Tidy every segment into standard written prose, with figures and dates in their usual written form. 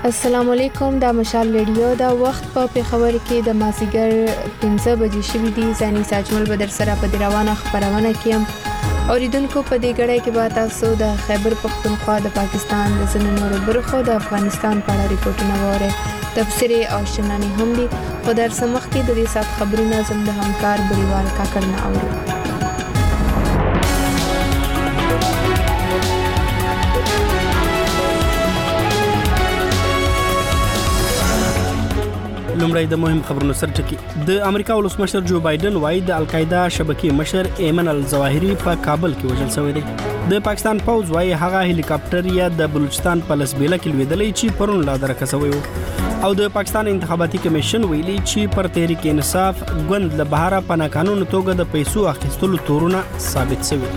السلام علیکم د مشال ریډیو دا وخت په پیښور کې د مازیګر 15 بجې شوې دي. ځاني ساجمل بدر سره په روانه خبرونه کې اوریدونکو په دې غړې کې به تاسو د خیبر پختونخوا د پاکستان د زنونو برخو د افغانستان په اړه ریپورتونه وره تفسیری او شننې هم دي. په در سمخ کې د دې سات خبرونه زم د همکار بریوال کاکړ نه اوري. لومړی د مهم خبرونو سرټکی. د امریکا ولسمشر جو بایدن وايي د القاعده شبکې مشر ایمن الظواهری په کابل کې وژل شوی دی. د پاکستان پوز وايي هغه هلیکاپټر یا د بلوچستان په لسبیله کې لویدلې چې پرون لا درکه شوی و. او د پاکستان انتخاباتي کمیشن ویلي چې پر تحریک انصاف ګوند له بهره په ناقانونه توګه د پیسو اخیستلو تورونه ثابت شوی.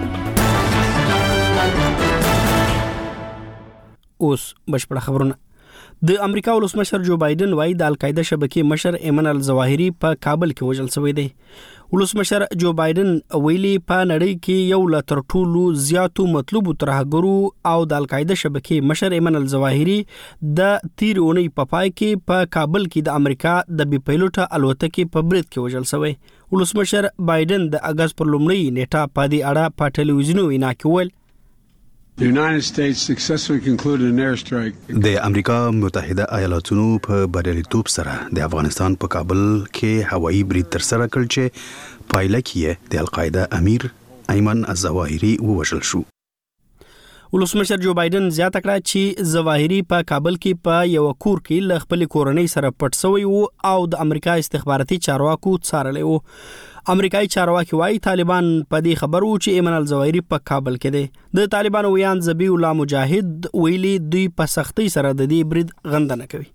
اوس بشپړ خبرونه. د امریکا ولسمشر جو بایدن وايي د القاعده شبکې مشر ایمن الظواهری په کابل کې وژل شوی دی. ولسمشر جو بایدن ویلي په نړۍ کې یو لا تر ټولو زیاتو مطلوب ترهګرو او د القاعده شبکې مشر ایمن الظواهری د تیر اونۍ په پای کې په کابل کې د امریکا د بي پایلوټه الوتکې په برید کې وژل شوی. ولسمشر بایدن د اگست پر لومړۍ نیټه په دې اړه په ټلویزیوني وینا کې ویل The United States successfully concluded an airstrike. د امریکا متحده ایالاتونو په بریالیتوب سره د افغانستان په کابل کې هوایي برید تر سره کړ چې پایله کې د القاعده امیر ایمن الظواهری ووژل شو. ولسمشر جو بایدن زیاته کړه چې ظواهری په کابل کې په یو کور کې ل خپل کورنۍ سره پټ شوی وو او د امریکا استخباراتي چارواکو څارلې وو. امریکایي چارواکي وايي طالبان په دې خبرو چې ایمن الظواهری په کابل کې دی. د طالبانو ویان ذبیح الله مجاهد ویلي دوی په سختۍ سره د دې برید غندنه کوي.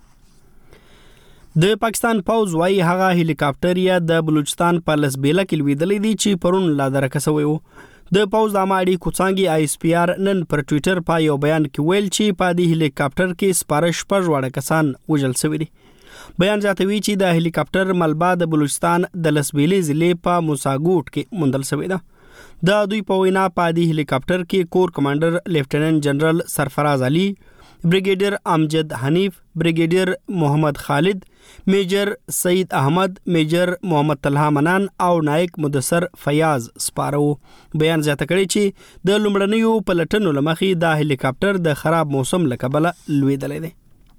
د پاکستان پوز وايي هغه هلیکاپټر یا د بلوچستان په لسبیله کې لویدلې دي چې پرون لا درکه شوی وو. د پوز د اماړي کوڅانګي آی اس پی آر نن پر ټوئیټر په یو بیان کې ویل چې په دې هلیکاپټر کې سپارښت پژوړه کسان وژل شوی دي. بیان ځاتوي چې د هلیکاپټر ملبا د بلوچستان د لسبیلې ضلع په موساګوټ کې موندل شوی ده. د دوی په وینا په دې هلیکاپټر کې کور کمانډر لیفټیننټ جنرال سرفراز علي، بریګیډیر امجد حنیف، بریګیډیر محمد خالد، میجر سعید احمد، میجر محمد طلحه منان او نائک مدثر فیاض سپارو. بیان زیاته کړی چې د لومړنیو پلټنو لمخې د هلیکاپټر د خراب موسم له کبله لویدلې دی.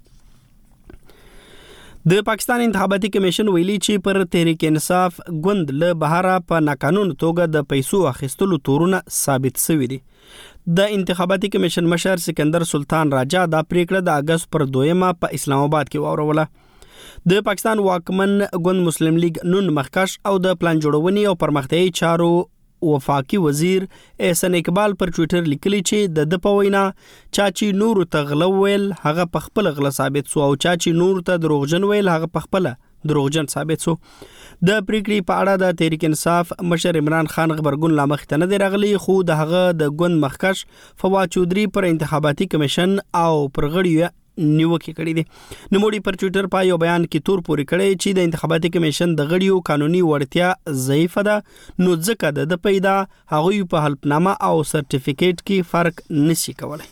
د پاکستان انتخاباتي کمیشن ویلي چې پر تحریک انصاف ګوند له بهره په ناقانونه توګه د پیسو اخیستلو تورونه ثابت شوي دي. د انتخاباتي کمیشن مشر سکندر سلطان راجا دا پریکړه د اگست پر 2 په اسلام آباد کې واوروله. د پاکستان واکمن ګوند مسلم لیگ نون مخکش او د پلان جوړونې او پرمختیايي چارو وفاقي وزیر احسن اقبال پر ټوئیټر لیکلی چې د په وینا چاچی نور ته غلو ویل هغه په خپل غل ثابت سو او چاچی نور ته دروغجن ویل هغه په خپل دروغجن ثابت سو. د پریکړې په اړه د تحریک انصاف مشر عمران خان خبرګون لا مخ ته نه دی راغلی، خو د هغه د ګوند مخکش فواد چودري پر انتخاباتي کمیشن او پر غړیو نیوکه کړې دي. نوموړي پر ټوئیټر په یو بیان کې تور پورې کړی چې د انتخاباتي کمیشن د غړیو قانوني وړتیا ضعیفه ده، نو ځکه د پیدا هغوی په حلفنامه او سرټیفیکیټ کې فرق نشي کولای.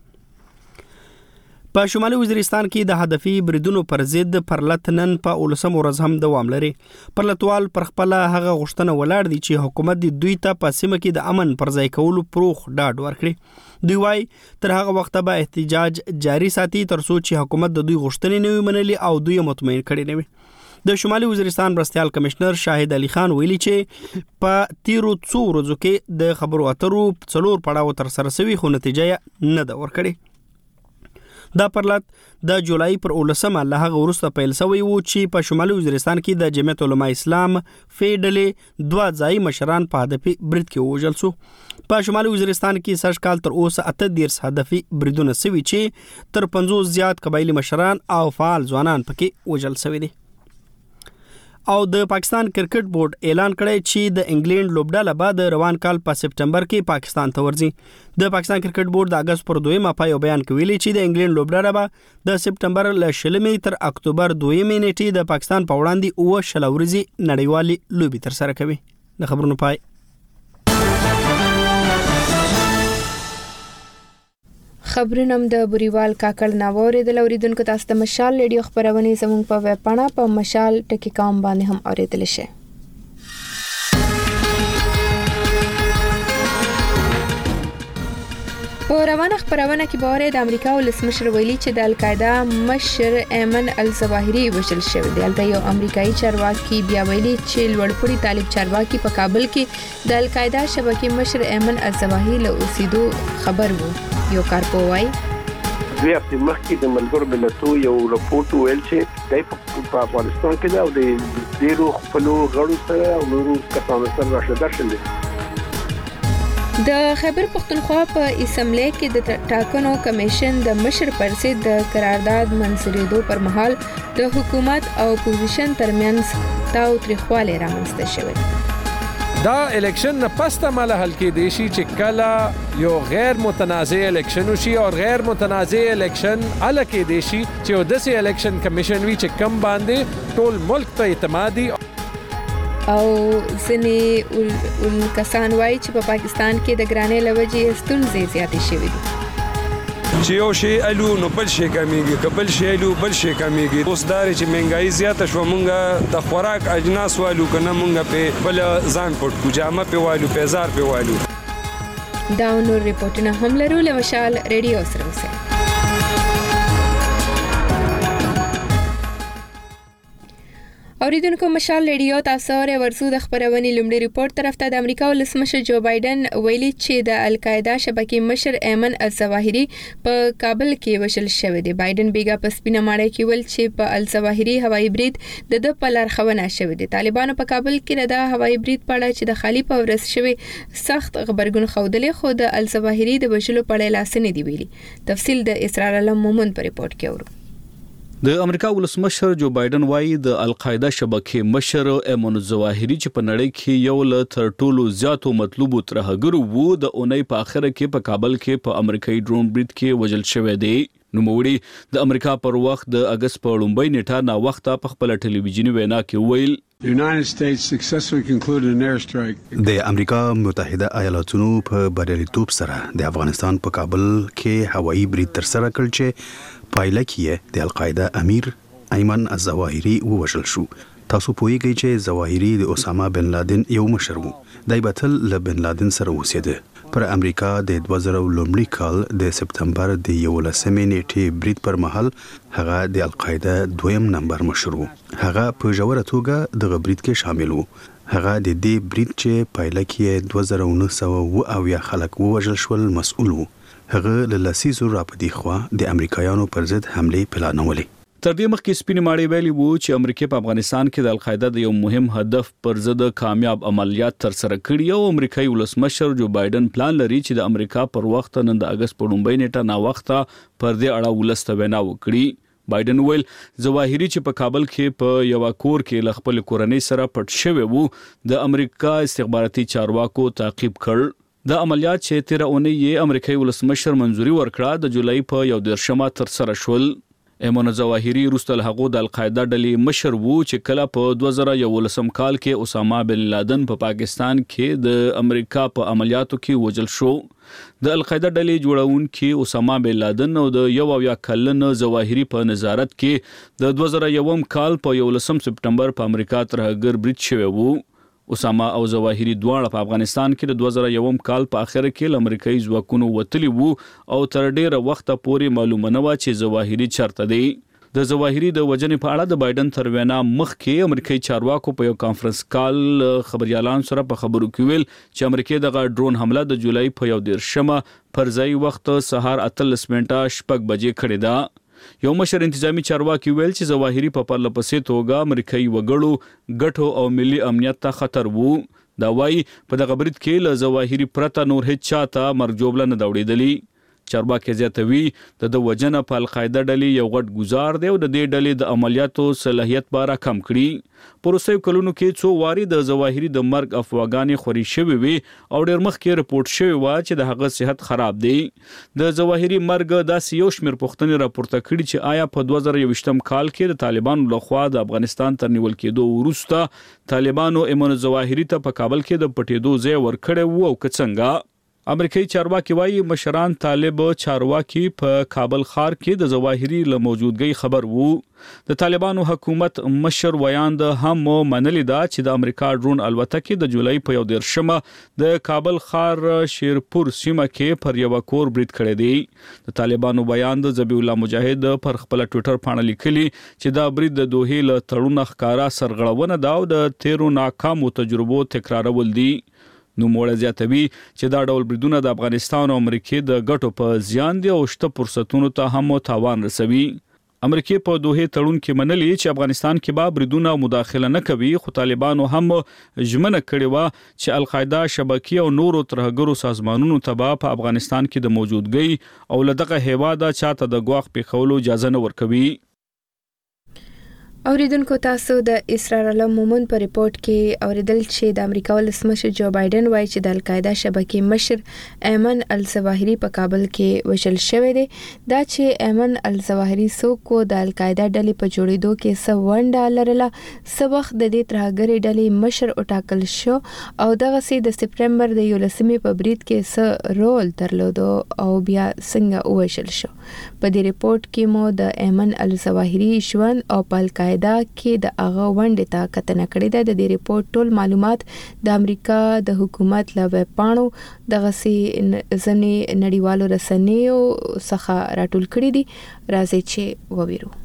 په شمالي وزیرستان کې د هدفي بریدونو پر ضد پرلت نن په 19 ورځ هم دوام لري. پرلتوال پر خپل هغه غوښتنه ولاړ دي چې حکومت دوی ته په سیمه کې د امن پر ځای کولو پروخ ډاډ ورکړي. دوی وايي تر هغه وخته به احتجاج جاری ساتي تر څو چې حکومت د دوی غوښتنې نه وي منلي او دوی مطمئن کړي نه وي. د شمالي وزیرستان مرستیال کمشنر شاهد علي خان ویلي چې په تیرو څو ورځو کې د خبرو اترو 4 پړاو تر سره شوي خو نتیجه نه ده ورکړي. دا پرلت د جولای پر 19 له هغه وروسته پیل شوی و چې په شمالي وزیرستان کې د جمعیت علماء اسلام فیډلې 2 ځای مشران په هدفي برید کې وژل شو. په شمالي وزیرستان کې سږ کال تر اوسه 38 هدفي بریدونه شوي چې تر 50 زیات قبایلی مشران او فعال ځوانان پکې وژل شوي دي. او د پاکستان کرکټ بورډ اعلان کړی چې د انګلند لوبډاله بعد روان کال په سپټمبر کې پاکستان ته ورځي. د پاکستان کرکټ بورډ د اگست پر 2 په یو بیان کې ویلي چې د انګلند لوبډاله به د سپټمبر له 20 تر اکتوبر 2 نیټې د پاکستان په وړاندې 9 ورځې نړیوالې لوبي تر سره کوي. د خبرونو پای. خبرونه د بوريوال کاکړ ناوورې د اوریدونکو تاسو د مشال ریډیو خبرونه زموږ په ویب پاڼه په mashal.com باندې هم اوریدل شي. په روانه خبرونه کې باور د امریکا ولسمشر ویلي چې د القاعده مشر ایمن الظواهری وژل شوی دی. البته یو امریکایي چارواکي بیا ویلي چې لوړپوړي طالب چارواکي په کابل کې د القاعده شبکې مشر ایمن الظواهری له اوسېدو خبر وو. یو کارپوهی دوی په مخکې د ملګرو ملتونو یو راپورټ ویل چې په افغانستان کې دا د ډیرو خپل غړو سره او نورو کسانو سره راشد شول. د خیبر پختونخوا په اسمبلی کې د ټاکنو کمیشن د مشر پر ضد د قرارداد منځورېدو پر مهال د حکومت او اپوزیشن ترمنځ تاوتریخوالی رامنځته شوی. دا الیکشن نه پس ته مله حل کېدی شي چې کله یو غیر متنازع الیکشن وشي او غیر متنازع الیکشن هله کېدی شي چې یو داسې الیکشن کمیشن وي چې کم باندې ټول ملک ته اعتمادي او ځینې کسان وایي چې په پاکستان کې د ګرانۍ له وجې ستونزې زیاتې شوې دي. چې یو شی الو نو بل شی کمیږي، کبل شی الو بل شی کمیږي. اوس داري چې مهنګای زیاته شو، مونږه د خوراک اجناس والو کنه مونږه په بل ځان پټ کو جامه په والو پیزار په والو. دا نور ریپورتونه هم لرو له مشال ریډیو سره اوسئ. اوریدونکو مشال ریډیو تاسو ری ورسو د خبرونې لومړی ریپورت طرف ته د امریکا ولسمشر جو بایدن ویلي چې د القاعده شبکې مشر ایمن الظواهری په کابل کې وژل شوی دی. بایدن بیګا په سپینه ماڼۍ کې ول چې په الظواهری هوایي برید د په لارښوونه شوی دی. طالبانو په کابل کې د هوایي برید په اړه چې د خالی په ورس شوی سخت خبرګون خوده خو د الظواهری د وژلو په اړه لاس نه دی ویلي. تفصیل د اسرار علم مومن په ریپورت کې اورو. د امریکا ولسمشر جو بایدن وايي د القاعده شبکې مشر ایمن الظواهری چې په نړۍ کې یو له تر ټولو زیاتو مطلوبو ترهګرو وو د اونۍ په اخره کې په کابل کې په امریکایي ډرون برید کې وژل شوی دی. نوموړي د امریکا پر وخت د اگست په لومړۍ نیټه نا وخته په خپل ټلویزیونی وینا کې ویل The United States successfully concluded an airstrike. د امریکا متحده ایالاتونو په بریالیتوب سره د افغانستان په کابل کې هوایي برید تر سره کړ چې پایله کې د القاعده امیر ایمن الظواهری ووژل شو. تاسو پوهیږئ چې ظواهری د اسامه بن لادن یو مشر وو. دای بتل له بن لادن سره اوسېده. پر امریکا د 2000 کال د سپتمبر د 11 نیټې برید پر مهال هغه د القاعده دویم نمبر مشر وو. هغه په جوړه توګه د برید کې شامل وو. هغه د دې برید چې پایله کې 2900 او یا خلک ووژل شول مسؤل وو. هغه له لسیزو راپدې خوا د امریکایانو پر ضد حمله پلانولې. تر دې مخکې سپینې ماڼۍ ویلي وو چې امریکا په افغانستان کې د القاعده د یو مهم هدف پر ضد کامیاب عملیات تر سره کړي او امریکایي ولسمشر جو بایدن پلان لري چې د امریکا پر وخت نن د اگست په لومړۍ نیټه نا وخته پر دې اړه ولسته وینا وکړي. بایدن ویل ظواهری چې په کابل کې په یو کور کې ل خپل کورنۍ سره پټ شوی وو د امریکا استخباراتي چارواکو تعقیب کړ. د عملیات چې تیر اونۍ یې امریکایي ولسمشر منځوري ورکړه د جولای په 11 تر سره شول. ایمن الظواهری وروسته له هغه د القاعده ډلې مشر وو چې کله په 2011 کال کې اسامه بن لادن په پاکستان کې د امریکا په عملیاتو کې وژل شو. د القاعده ډلې جوړونکي اسامه بن لادن او د یو یا کلن ظواهری په نظارت کې د 2001 کال په 11 سپتمبر په امریکا ترهګر برید شوی وو. اسامه او ظواهری دواړه په افغانستان کې د 2001 کال په اخر کې له امریکایي ځواکونو وتلي وو او تر ډیره وخته پورې معلومه نه و چې ظواهری چرته دی. د ظواهری د وجنې په اړه د بایدن تر وینا مخکې امریکایي چارواکو په یو کانفرنس کال خبريالان سره په خبرو کې ویل چې امریکا دغه ډرون حمله د جولای په 11 پر ځای وخت سهار 8:30 بجې کړې ده. یو مشر انتظامی چارواکي ویل چې ظواهری په پرلپسې توګه امریکایي وګړو ګټو او ملي امنیت ته خطر وو. دا وایي په دغه برید کې له ظواهری پرته نور هیڅ چاته مرګ جوړه نه دوړېدلی. چارواکي زیاتوي د وجنه په القاعده ډلې یو غټ گزار دی او د دې ډلې د عملیاتو صلاحیت به کم کړي. پروسې کلونو کې څو واري د ظواهری د مرګ افواګانې خوري شوی وي او ډېر مخکې رپورټ شوی و چې د هغه صحت خراب دی. د ظواهری مرګ داسې یو شمېر پوښتنې راپورته کړي چې آیا په 2021 کال کې د طالبانو لخوا د افغانستان تر نیول کېدو وروسته طالبانو ایمن الظواهری ته په کابل کې د پټېدو ځای ورکړی وو او که څنګه. امریکایي چارواکي وایي مشران طالب چارواکي په کابل ښار کې د ظواهري له موجودګۍ خبر وو. د طالبانو حکومت مشر ویاند هم منلې ده چې د امریکا ډرون الوتکې د جولای په 11مه د کابل ښار شیرپور سیمه کې پر یو کور برید کړی دی. د طالبانو ویاند ذبیح الله مجاهد پر خپل ټوئیټر باندې لیکلي چې دا برید د دوحې له تړون ښکارا سرغړونه ده او د تیرو ناکامو تجربو تکرارول دي. نو موږ زیاتوي چې دا ډول بریدونه د افغانستان او امریکې د ګټو په زیان دي او شته فرصتونو ته هم تاوان رسوي. امریکې په دوحې تړون کې منلي چې افغانستان کې به بریدونه مداخله نه کوي، خو طالبانو هم ژمنه کړې و چې القاعده شبکې او نورو ترهګرو سازمانونو ته به په افغانستان کې د موجودګۍ او لدغه هیواده چاته د ګواښ پیښولو اجازه نه ورکوي. اوریدونکو تاسو د اسرار علم مومن په ریپورت کې اوریدل چې د امریکا ولسمشر جو بایدن وایي چې د القاعده شبکې مشر ایمن الظواهری په کابل کې وژل شوی دی. دا چې ایمن الظواهری څوک د القاعده ډلې په جوړېدو کې څه ونډه لرله، څه وخت د دې ترهګرې ډلې مشر وټاکل شو او دغه سي د سپټمبر د 11مې په برید کې څه رول درلود او بیا څنګه وژل شو. په دې ریپورت کې مو د ایمن الظواهری ژوند او په القاعده کې د هغه ونډې ته کتنه کړې ده. د دې ریپورت ټول معلومات د امریکا د حکومت له ویب پاڼو دغه سي ځنې نړیوالو رسنیو څخه راټول کړي دي. راځي چې وویرو.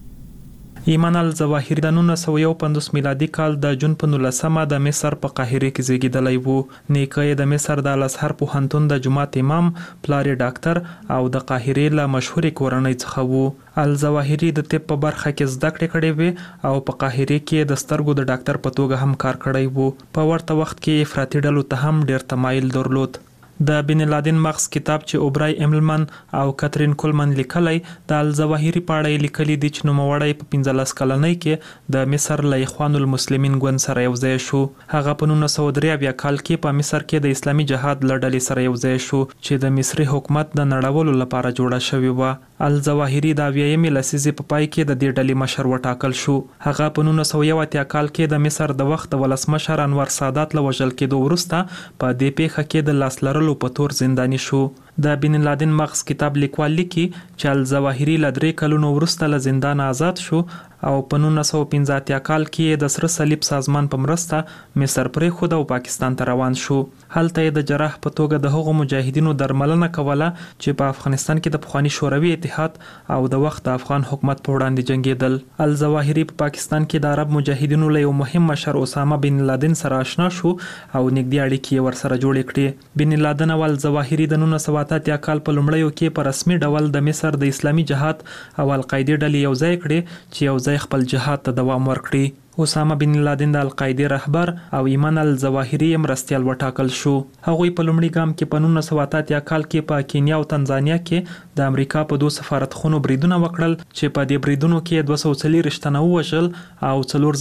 ایمان الظواهری د 1951 میلادي کال د جون په 19مه د مصر په قاهره کې زیږیدلی وو. نیکه یې د مصر د الازهر پوهنتون د جماعت امام، پلار ډاکټر او د قاهره له مشهورې کورنۍ څخه وو. الظواهری د طب په برخه کې زده کړې کړې وې او په قاهره کې د سترګو د ډاکټر په توګه هم کار کړی وو. په ورته وخت کې افراطي ډلو ته هم ډېر تمایل درلود. د بن لادن مغز کتاب چې اوبرای ایملمن او کاترین کولمن لیکلی د الظواهری په اړه لیکلي دي چې نوموړی په 15 کلنۍ کې د مصر له اخوان المسلمین ګوند سره یو ځای شو. هغه په 1983 کال کې په مصر کې د اسلامي جهاد له ډلې سره یو ځای شو چې د مصري حکومت د نړولو لپاره جوړه شوې وه. الظواهری د 20مې لسیزې په پای کې د دې ډلې مشر وټاکل شو. هغه په 1980 کال کې د مصر د وخت د ولسمشر انور سادات له وژل کېدو وروسته په دې پیښه کې د لاس لرلو په تور زنداني شو. د بن لادن مغز کتاب لیکوال لیکي چې الظواهری له 3 کلونو وروسته له زندان آزاد شو او په 1985 کال کې د سره صلیب سازمان په مرسته مصر پرېښود او پاکستان ته روان شو. هلته یې د جراح په توګه د هغو مجاهدینو درملنه کوله چې په افغانستان کې د پخوانی شوروي اتحاد او د وخت د افغان حکومت په وړاندې جنگیدل. الظواهری په پاکستان کې د عرب مجاهدینو له یو مهم مشر اسامه بن لادن سره آشنا شو او نږدې اړیکې ورسره جوړې کړې. بن لادن او الظواهری د 1988 کال په لومړیو کې په رسمي ډول د مصر د اسلامي جهاد او القاعده ډلې یو ځای کړې چې یو ځای خپل جهاد ته دوام ورکړي. اسامه بن لادن د القاعده رهبر او ایمان الظواهری مرستیال وټاکل شو. هغوی په لومړي ګام کې په 1988 کال کې په کینیا او تنزانیا کې د امریکا په 2 سفارتخونو بریدونه وکړل چې په دې بریدونو کې 240 تنه ووژل او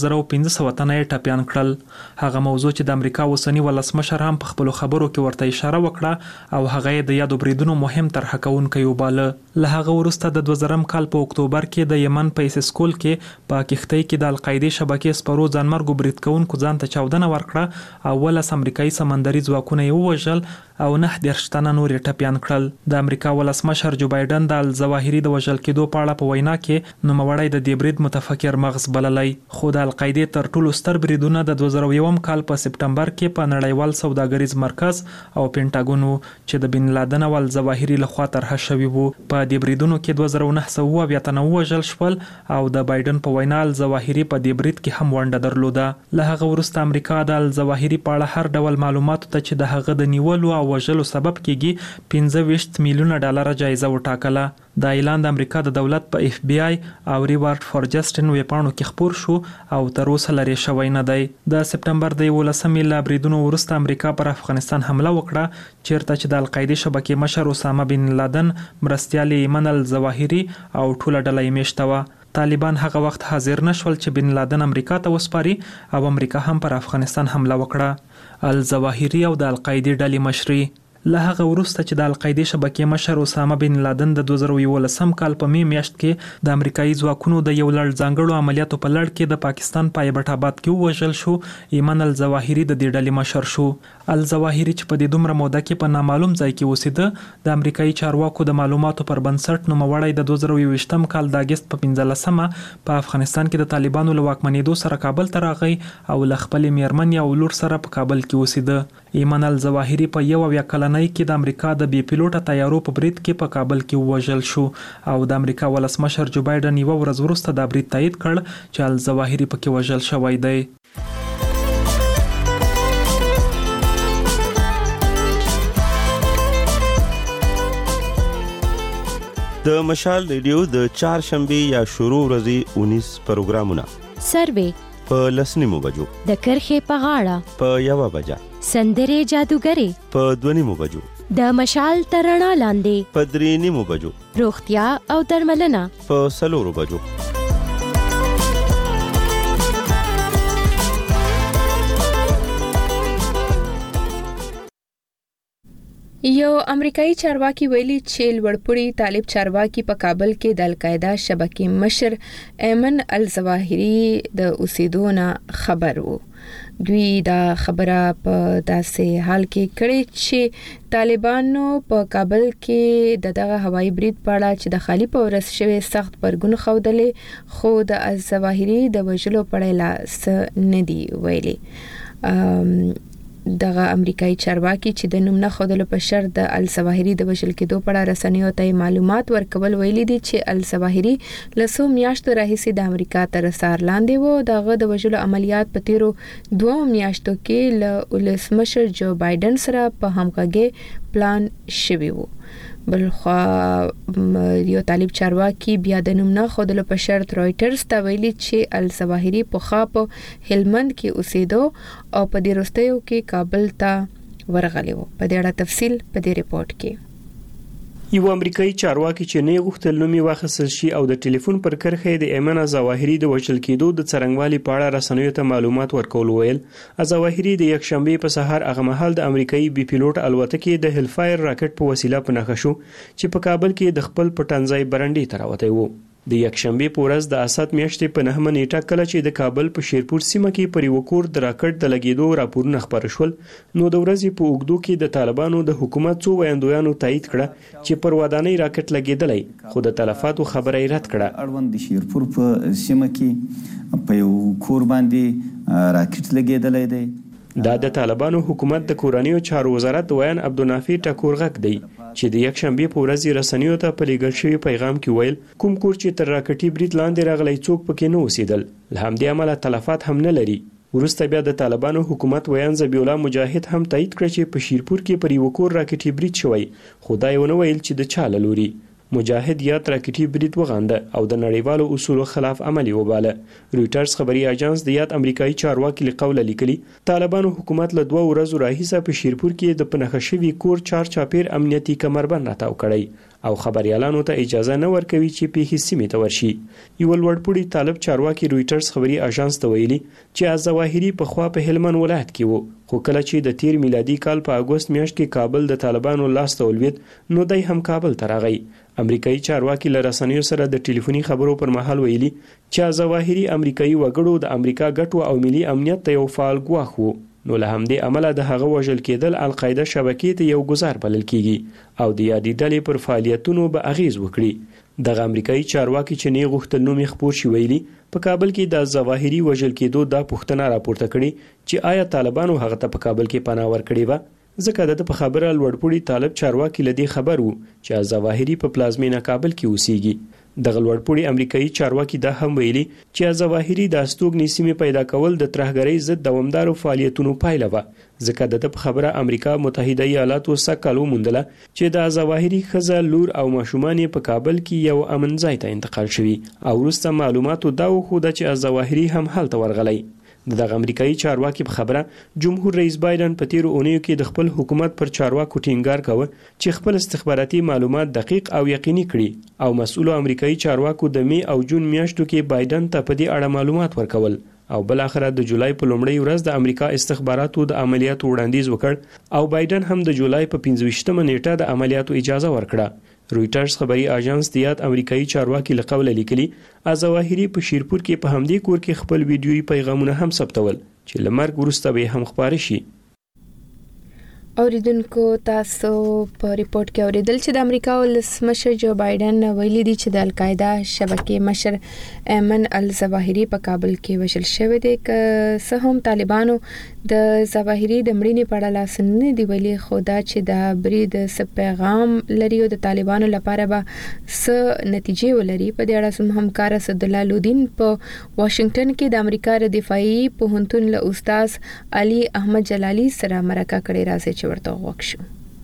4500 تنه یې ټپیان کړل. هغه موضوع چې د امریکا اوسنی ولسمشر هم په خپل خبرو کې ورته اشاره وکړه او هغه د یادو بریدونو مهم طرح کوونکی وباله. له هغه وروسته د 2000 کال په اکتوبر کې د یمن په اسکول کې په کښتۍ کې د القاعده شبکې سپرو ځانمرګو برید کوونکو ځان ته چاودنه ورکړه او ولس امریکایي سمندري ځواکونه یې ووژل او 19 تنه نور یې ټپیان کړل. د امریکا ولسمشر جو بایدن د الظواهری د وژل کېدو په اړه په وینا کې نوموړی د دې برید متفکر مغز بللی. خو د القاعده تر ټولو ستر بریدونه د 2001 کال په سپټمبر کې په نړیوال سوداګریز مرکز او پینټاګون چې د بن لادن او الظواهری لخوا طرح شوی وو. په دې بریدونو کې 2900 تنه وژل شول او د بایدن په وینا الظواهری په دې برید کې هم ونډه درلوده. له هغه وروسته امریکا د الظواهری په اړه هر ډول معلوماتو ته چې د هغه د نیولو او وژلو سبب کېږي 25 میلیونه ډالر جایزه وټاکله. دا اعلان د امریکا د دولت په اف بی آی او ریوارډ فار جسټس ویبپاڼو کې خپور شو او تر اوسه لري شوی نه دی. د سپټمبر د 11مې له بریدونو وروسته امریکا پر افغانستان حمله وکړه چیرته چې د القاعده شبکې مشر اسامه بن لادن مرستیال ایمن الظواهری او ټوله ډله یې میشته وه. طالبان هغه وخت حاضر نشول چې بن لادن امریکا ته وسپاري او امریکا هم پر افغانستان حمله وکړه. الظواهری او د القاعده ډلې مشري له هغه وروسته چې د القاعده شبکې مشر اسامه بن لادن د 2011 کال په می میاشت کې د امریکایي ځواکونو د یو لړ ځانګړو عملیاتو په لړ کې د پاکستان پایبټ آباد کې وژل شو، ایمن الظواهری د دې ډلې مشر شو. الظواهری چې په دې دومره موده کې په نامعلوم ځای کې اوسېده، د امریکایي چارواکو د معلوماتو پر بنسټ نوموړی د 2020 کال د اگست په 15مه په افغانستان کې د طالبانو له واکمنېدو سره کابل ته راغی او له خپلې میرمن او لور سره په کابل کې اوسېده. ایمن الظواهری په 1 کلنۍ کې د امریکا د بي پیلوټه طیارو په برید کې په کابل کې وژل شو او د امریکا ولسمشر جو بایدن یو ورځ وروسته دا برید تایید کړ چې الظواهری پکې وژل شوی دی. د مشال ریډیو د چهارشنبه یا شروع ورځې 19 پروګرامونه سروې په لسنیمو بجو، د کرخې په غاړه په 1 بجه، سندرې جادوګري په 2 بجو، د مشال ترڼا لاندې په 3 بجو، روغتیا او درملنه په 4 بجو. یو امریکایي چارواکي ویلي چې لوړپوړي طالب چارواکي په کابل کې د القاعده شبکې مشر ایمن الظواهری د اوسېدو نه خبر وو. دوی دا خبره په داسې حال کې کړې چې طالبانو په کابل کې دغه هوایي برید په اړه چې د خالی په ورس شوی سخت پرګون خوندلې، خو د الظواهری د وژلو په اړه لا څه نه دی ویلي. دغه امریکایي چارواکي چې د نوم نه خودلو په شرط د الظواهری د وژل کېدو په اړه رسنیو ته معلومات ورکول ویلي دي چې الظواهری لسو میاشتو راهیسې د امریکا تر څار لاندې وو. دغه د وژلو عملیات په تیرو 2 میاشتو کې له ولسمشر جو بایدن سره په همغږي پلان شوی وو. بلخوا یو طالب چارواکي بیا د نوم نه خودلو په شرط رويټرز ته ویلي چې الظواهری په خاپ هلمند کې اوسېدو او په دې وروستیو کې کابل ته ورغلی وو. په دې اړه تفصیل په دې ریپورت کې. یو امریکایي چارواکي چې نه غوښتل نومي واخیستل شي او د ټلیفون پر کرښه د ایمن الظواهری د وژل کېدو د څرنګوالي په اړه رسنیو ته معلومات ورکول ویل الظواهری د یکشنبه په سهار هغه مهال د امریکایي بي پیلوټ الوتکې د هلفایر راکټ په وسیله په نښه شو چې په کابل کې د خپل پټنځای برنډي ته راوتی وو. د یکشنبه په ورځ د اسات میاشتې په 9 نیټه کله چې د کابل په شیرپور سیمه کې پر یو کور د راکټ د لګیدو راپورونه خبر شول، نو د ورځې په اوږدو کې د طالبانو د حکومت څو ویاندویانو تایید کړه چې پر ودانۍ راکټ لګیدلی، خو د تلفاتو خبره یې رد کړه. اړوند د شیرپور په سیمه کې په یو کور باندې راکټ لګیدلی دی. دا د طالبانو حکومت د کورنیو چارو وزارت ویان عبدالنافع ټکور غږ دی چې د یکشنبه په ورځ رسنیو ته په لیږل شوی پیغام کې ویل کوم کور چې تر راکټي برید لاندې راغلی څوک پکې نه اوسېدل، له همدې امله تلفات هم نه لري. وروسته بیا د طالبانو حکومت ویان ذبیح الله مجاهد هم تایید کړ چې په شیرپور کې پر یو کور راکټي برید شوی، خو دا یې ونه ویل چې د چا له لوري. مجاهد یا راکټي برید وغانده او د نړیوالو اصولو خلاف عملی وباله. رويټرز خبري اژانس د یاد امریکایي چارواکي لقوله لیکلي طالبانو حکومت له 2 ورځو راهیسه په شیرپور کې د پنهخشوي کور چارچاپیر امنیتي کمربند راتاو کړی او خبريالانو ته اجازه نه ورکوي چې په هیڅ سیمه ته ورشي. یو لوړپوړي طالب چارواکي رويټرز خبري اژانس ته ویلي چې الظواهری په خوا په هلمند ولایت کې وو، خو کله چې د 13 میلادي کال په اگست میاشت کې کابل د طالبانو لاس ته ولوید نو دای هم کابل ته راغی. امریکایي چارواکي له رسنیو سره د ټلیفوني خبرو پر مهال ویلي چې الظواهری امریکایي وګړو د امریکا ګټو او ملي امنیت ته یو فعال ګواښ وو، نو له همدې عمله د هغه وژل کېدل القاعده شبکې ته یو گزار بلل کیږي او د یادې ډلې پر فعالیتونو به اغیز وکړي. دغه امریکایي چارواکي چې نه غوښتل نوم یې خپور شي ویلي په کابل کې د الظواهری وژل کېدو دا پوښتنه راپورته کړي چې آیا طالبانو هغه ته په کابل کې پناه ورکړې وه، ځکه د په خبره لوړپوړي طالب چارواکي لدی خبر وو چې الظواهری په پلازمینه کابل کې اوسېږي. دغه لوړپوړي امریکایي چارواکي دا هم ویلي چې الظواهری د استوګنې سیمې پیدا کول د ترهګرۍ ضد دوامدارو فعالیتونو پایله وه، ځکه د په خبره امریکا متحده ایالاتو سکه‌لو موندله چې د الظواهری ښځه لور او ماشومان په کابل کې یو امن ځای ته انتقال شوي او وروسته معلوماتو دا وښوده چې الظواهری هم هلته ورغلی. دغه امریکایي چارواکي په خبره جمهور رئیس بایدن په تیرو اونیو کې د خپل حکومت پر چارواکو ټینګار کاوه چې خپل استخباراتي معلومات دقیق او یقیني کړي او مسؤلو امریکایي چارواکو د می او جون میاشتو کې بایدن ته په دې اړه معلومات ورکول او بل اخر د جولای په لومړۍ ورځ د امریکا استخباراتو د عملیاتو وړاندیز وکړ او بایدن هم د جولای په 15مه نیټه د عملیاتو اجازه ورکړه. رويټرز خبري اژانس د یاد امریکایي چارواکي لقول لیکلي الظواهري په شیرپور کې په همدې کور کې خپل ویډیويي پیغامونه هم ثبتول چې لمرګ وروسته به هم خبري شي. اوریدونکو تاسو په ریپورت کې اوریدل چې د امریکا ولسمشر جو بایدن ویلي دی چې د القاعده شبکې مشر ایمن الظواهري په کابل کې وژل شوی دی. که څه هم طالبانو د ظواهري د مړینې په اړه لاس نه دی ویلي، خو دا چې د برید څه پیغام لري او د طالبانو لپاره به څه نتیجې ولري، په دې اړه زموږ همکار اسدالله لودین په واشنگټن کې د امریکا د دفاعي پوهنتون له استاد علي احمد جلالي سره مرکه کړې. راځي ورته وښیو.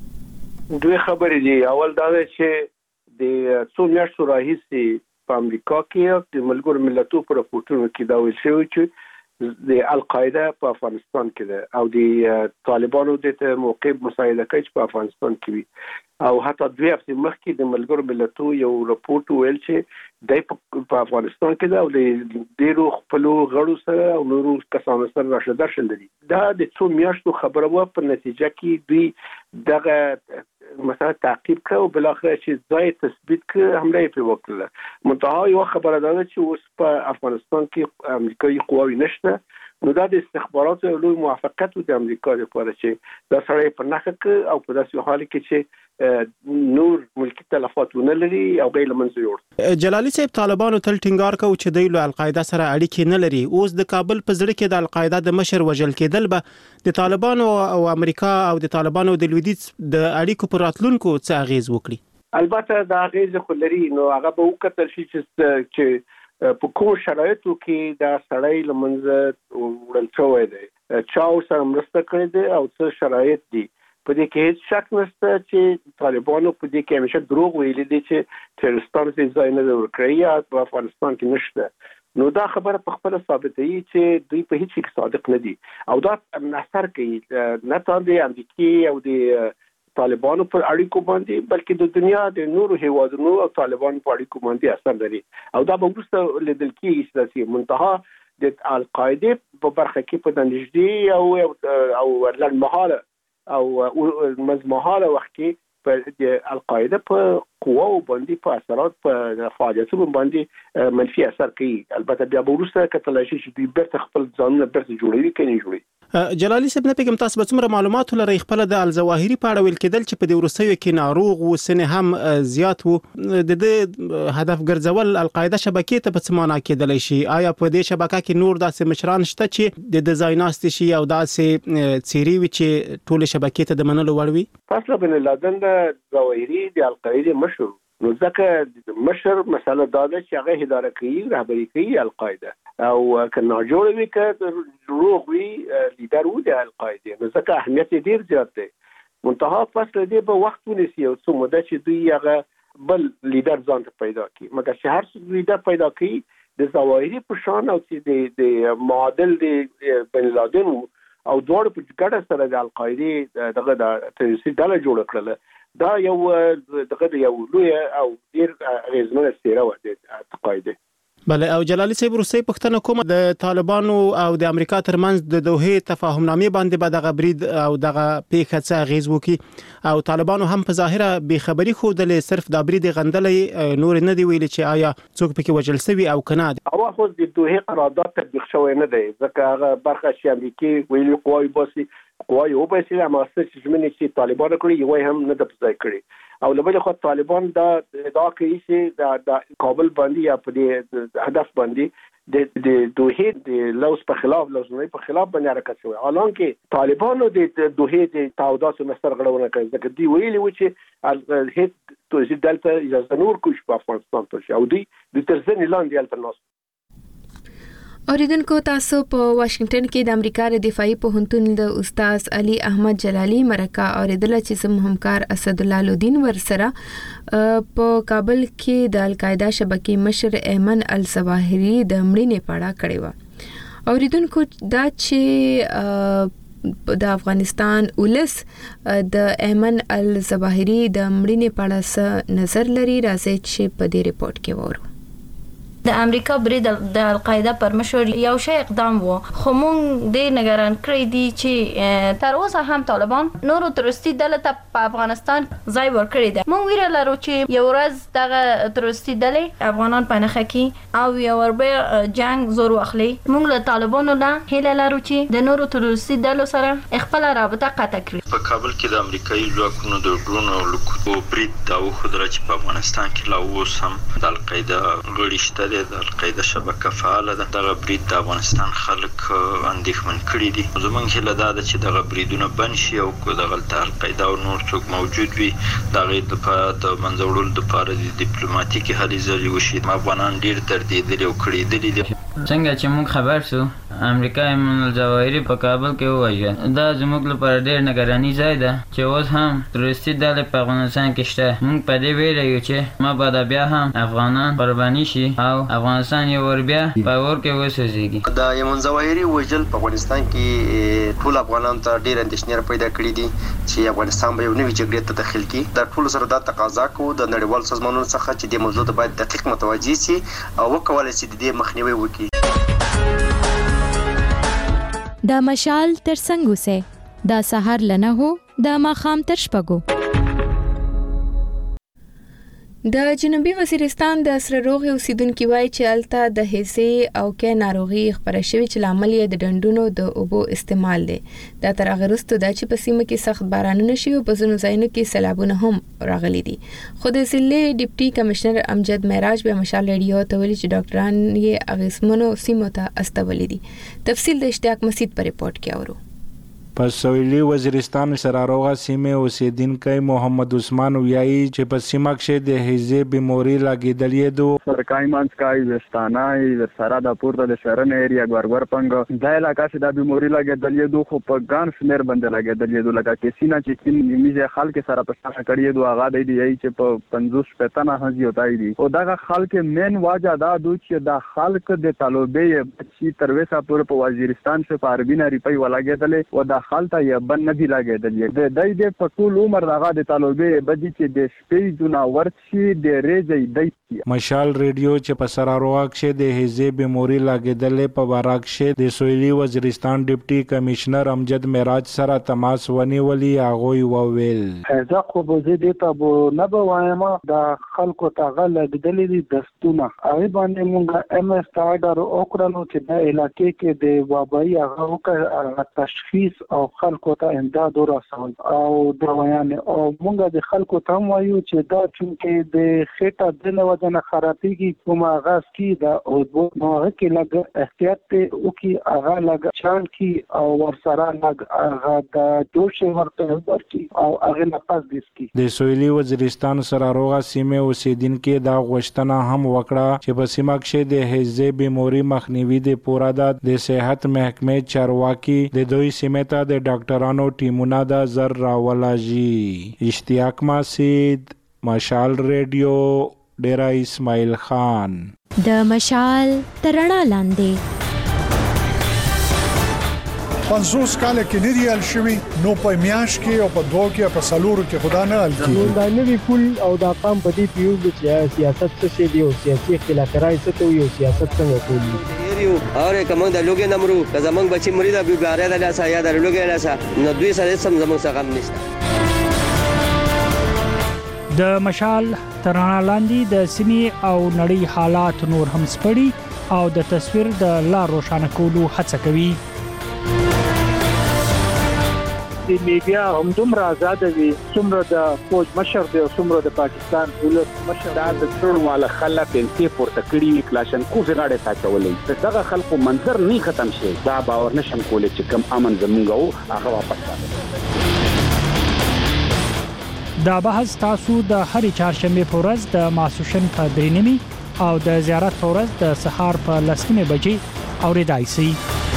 دوی خبرې دي. اول دا چې د څو میاشتو راهیسې په امریکا کې د ملګرو ملتونو په راپورټونو کې دا ویل شوی چې د القاعده په افغانستان کې ده او د طالبانو د موقع مساعده کوي چې په افغانستان کې وي. او حتی 2 هفته مخکې د ملګرو ملتونو یو راپورټ ویل چې د افغانستان کې ده او د ډیرو خپل غړو سره او نورو کسانو سره راشدارشل دي. دا د څو میاشتو خبره و، په نتیجه کې دوی دغه مثلا تعقیب کړ او بل اخر چې ځای تثبیت کړ حمله یې وکړه. منتها یو خبره ده چې اوس په افغانستان کې امریکایي قواوی نشته، نو دا د استخباراتو لوی موافقت د امریکا لپاره چې دا سړی په نخښه او په داسې حال کې چې نور ملکی تلفات ونه لري او غیر منځ جوړ. جلالي صاحب طالبانو تل ټینګار کوي چې دوی له القاعده سره اړیکې نه لري. اوس د کابل په زړه کې د القاعده د مشر وژل کېدل به د طالبانو او امریکا او د طالبانو د لویدیځ د اړیکو پر راتلونکو څه اغیز وکړي؟ البته دا اغیز خو لري، نو هغه به وکړل شي چې په کوم شرایطو کې دا سړی لمنځه وړل شوی دی، چا سره مرسته کړې ده او څه شرایط دي. په دې کې هیڅ شک نشته چې طالبانو په دې کې همیشه دروغ ویلي دي چې ترورستانو ته ځای نه ورکړي یا په افغانستان کې نشته. نو دا خبره په خپل ثابتوي چې دوی په هیڅ کې صادق نه دي او دا اثر کوي نه تر د امریکای او د طالبانو پر اړیکو باندې بلکې د دنیا د نورو هیوادونو او طالبانو په اړیکو باندې اثر لري او دا به وروسته لیدل کېږي چې منتها د القاعده په برخه کې په نږدې او لړمحاله او مزمحاله وخت کې په القاعده په قواو باندې په اثرات په فعالیتونو باندې منفي اثر کوي. البته بیا وروسته کتل شي چې دوی برته خپل ځانونه برته جوړوي کني جوړي. جلالي صاحب نه پیګم تاسو به څومره معلومات لرئ خپل د الظواهري په اړه ویل کېدل چې په دې ورسېو کې ناروغ و سنه هم زیات وو، د هدف ګرځول القاعده شبکې ته په څه معنا کېدلی شي؟ آیا په دې شبکه کې نور داسې مشران شته چې د ډیزایناست شي او داسې څیری وي چې ټول شبکې ته د منلو وړ وي؟ فاصله بن لادن د ظواهري د القاعده مشر، نو ځکه مشر مسله دا ده چې هغه اداره کوي، رهبري کوي القاعده او کنا جوړوي که روغ وي لیدر و د القاعده، نو ځکه اهمیت ډیر زیات دی. منتها فاصله دې په وخت ونیسي او څه موده چې دوی هغه بل لیدر ځان ته پیدا کړي، مګر چې هر څه لیدر پیدا کړي د ظواهري په شان او چې د معادل د بن لادن او دوړ په ګډه سره د القاعده دغه د تروریستي ډله جوړ کړل. دا یو دغه یو لوی او ډیر غیزمنه څیره و د القاعده. بله، او جلالي صاحب روسي پښتنه کومه د طالبانو او د امریکا ترمنځ د دوحې تفاهمنامې باندې به دغه برید او دغه پیښه څه غیز وکي او طالبانو هم په ظاهره بې خبري خودلې صرف د برید غندلې نور نه دی ویلي چې آیا څوک پکې وژل شوی او کنه. او خو د دوحې قرارداد تطبیق شوی نه دی ځکه هغه برخه چې امریکای ویلي قوای باسي قوای او باسي هم اساس چې منې چې طالبان کړی یو هم نه د ځای کړی او لبل خو طالبان دا کوي چې د کابل باندې یا په دې هدف باندې د دوحې د لوز په خلاف لوزنۍ په خلاف باندې حرکت شوی، حالانکه طالبانو د دوحې د تعهداتو مستر غړونه کوي ځکه دی ویلي و چې هیڅ توزیع دلته اجازه نور کوي په افغانستان ته او دی د ترزن لاندې التناس. اوریدونکو تاسو په واشنگټن کې د امریکا د دفاعي پوهنتون د استاد علي احمد جلالي مرکه اوریدله چې زموږ همکار اسدالله لودین ورسره په کابل کې د القاعده شبکې مشر ایمن الظواهري د مړینې په اړه کړې و. اوریدونکو دا چې د افغانستان ولس د ایمن الظواهري د مړینې په اړه څه نظر لري، راځي چې په دې ریپورت کې وورو. د امریکا برید د القاعده پر مشر یو شی اقدام وو، خو مونږ د نگران کړی دي چې تر اوسه هم طالبان نورو تروریستي ډلو ته په افغانستان ځای ورکړی دی. مونږ ویره لرو چې یو ورځ دغه تروریستي ډلې افغانان په نخښه کې او یو وربه جنگ زور واخلي. مونږ له طالبانو نه هیله لرو چې د نورو تروریستي ډلو سره خپل رابطه قطع کړي. په کابل کې د امریکایي ځواکونو د ډرون او لوکو برید دا وښودله چې په افغانستان کې لا اوس هم د القاعده غړي شته دي، د القاعده شبکه فعاله ده. دغه برید د افغانستان خلک اندېښمن کړي دي. زموږ هیله دا ده چې دغه بریدونه بند شي او که دغلته القاعده او نور څوک موجود وي د هغې دپاره د منځه وړلو دپاره د ډیپلوماتیکې هلې ځلې وشي. افغانان ډېر دردېدلي او کړېدلي دي. څنګه چې موږ خبر شو امریکا ایمان الظواهري په کابل کې ووژل، دا زموږ لپاره ډېر نگراني ځای ده چې اوس هم تروریستي ډلې په افغانستان کې شته. موږ په دې ویره یو چې مبادا بیا هم افغانان قرباني شي او افغانستان یو ور بیا په اور کې وسوځيږي. د ایمان الظواهري وژل په افغانستان کې ټول افغانان ته ډېر اندېښنه پیدا کړې دي چې افغانستان به یو نوې جګړې ته داخل کړي. د ټول سره دا تقاضا کوو د نړیوال سازمانونو څخه چې د موضوع ته باید دقیق متوجه شي او وکولای شي د دې مخنیوي وکړي. دا مشال تر څنګه سه دا سحر لنه هو دا ماخام تر شپګو. د جنوبي وزیرستان د سره روغ اوسیدونکو وایي چې الته د هیڅ او کې ناروغي خبره شوې چې لامل یې د ډنډونو د اوبو استعمال دی. دا تر هغه وروسته د چې په سیمه کې سخت بارانونه شوي او په ځینو ځایونو کې سیلابونه هم راغلي دي. خو د ضلع ډیپټي کمشنر امجد معراج به مشال ریډیو ته ویلي چې ډاکټران یې اغیزمنو سیمو ته استولي دي. تفصیل د اشتیاق مسید په ریپورت کې اورو. په سویلي وزیرستان سره روغه سیمه اوسیدونکو محمد عثمان ویایي چې په سیمه کې د هیزه بیماری لاګیدلې دو سرکای مانسکای وستانای ورسره د پورته د شهرن ایریا ګورګور پنګ د علاقې څخه د بیماری لاګیدلې دو خو په ګان شمیر باندې لاګیدلې دو لکه کې سینا چې کین نیمه خلک سره په څنګه کړی دو هغه د دې چې په 50 پتنه هزي وتاي دي او دا خلک مین واجه دا دو چې د خلک د طالبې بچي ترويسه پور په وزیرستان څخه په عربي نری په ولاګیدلې او د خلته یا بن ندی لاګیدلې د دې په ټول عمر دغه د طالبې بدی چې د شپې جناور شي د ریځي دی. مشال ریډیو چې په سره روغه کې د هیزه بیماری لاګیدلې په باراک کې د سویلي وزیرستان ډیپټي کمشنر امجد معراج سره تماس ونیولي. هغه وویل هغه خو به دې ته به نه به وایم د خلکو ته لاګیدلې دي دستونه هغه باندې مونږ ام اس آرډر وکړو چې د علاقې کې د وبایي هغه تشخیص او خلکو ته امداد ورسول او درویان او مونږ د خلکو ته وایو چې دا چې د خېټه د وزن خرابېږي کوم غاز کی دا او نوغه کې لګ احتیاط او کی هغه لګ چان کی او ورسره لګ هغه د دوش ورته ورکی او هغه نه پاس دیس کی. د سویلي وزیرستان سره روغه سیمه اوسیدونکو دا غوښتنه هم وکړه چې په سیمه کې د هیزه بیماری مخنیوي د پوره د صحت محکمې چارواکي د دوی سیمه ته د ډاکټرانو ټیمونه د زر راولږي. اشتیاق مسید، مشال ریډیو، ډیرا اسماعیل خان. د مشال ترنا لاندې 50 کال کې نریال شوی نو په میاش کې او په دوه کې په سالورو کې خدا نه الکی دا نوی کول او دا قام په دې پیو چې سیاست څه دی او سیاسي اختلافات څه ته یو سیاست څنګه کوي یو اور کوم د لوګي نمرو که زمنګ بچی مریدا بیګاره د لاسه یا د لوګي لاسه نو دوی سره سم زمنګ څخه غم نشته. د مشال ترنا لاندې د سیمې او نړۍ حالات نور هم سپړي او د تصویر د لار روښانه کولو هڅه کوي. د میډیا هم دومره آزاد وي څومره د فوج مشر دی او څومره د پاکستان ولس مشر د ټول والا خلک انتي پورته کړی کلاشن کو زغاړه تاچولې دغه خلکو منظر نه ختم شي دا باور نشم کولای چې کم امن زمونږ هغه واپس راځي. دا بحث تاسو د هرې چهارشنبه په ورځ د ماسوشن په 3 او د زیارت په ورځ د سهار په 10 بجې اوریدای شئ.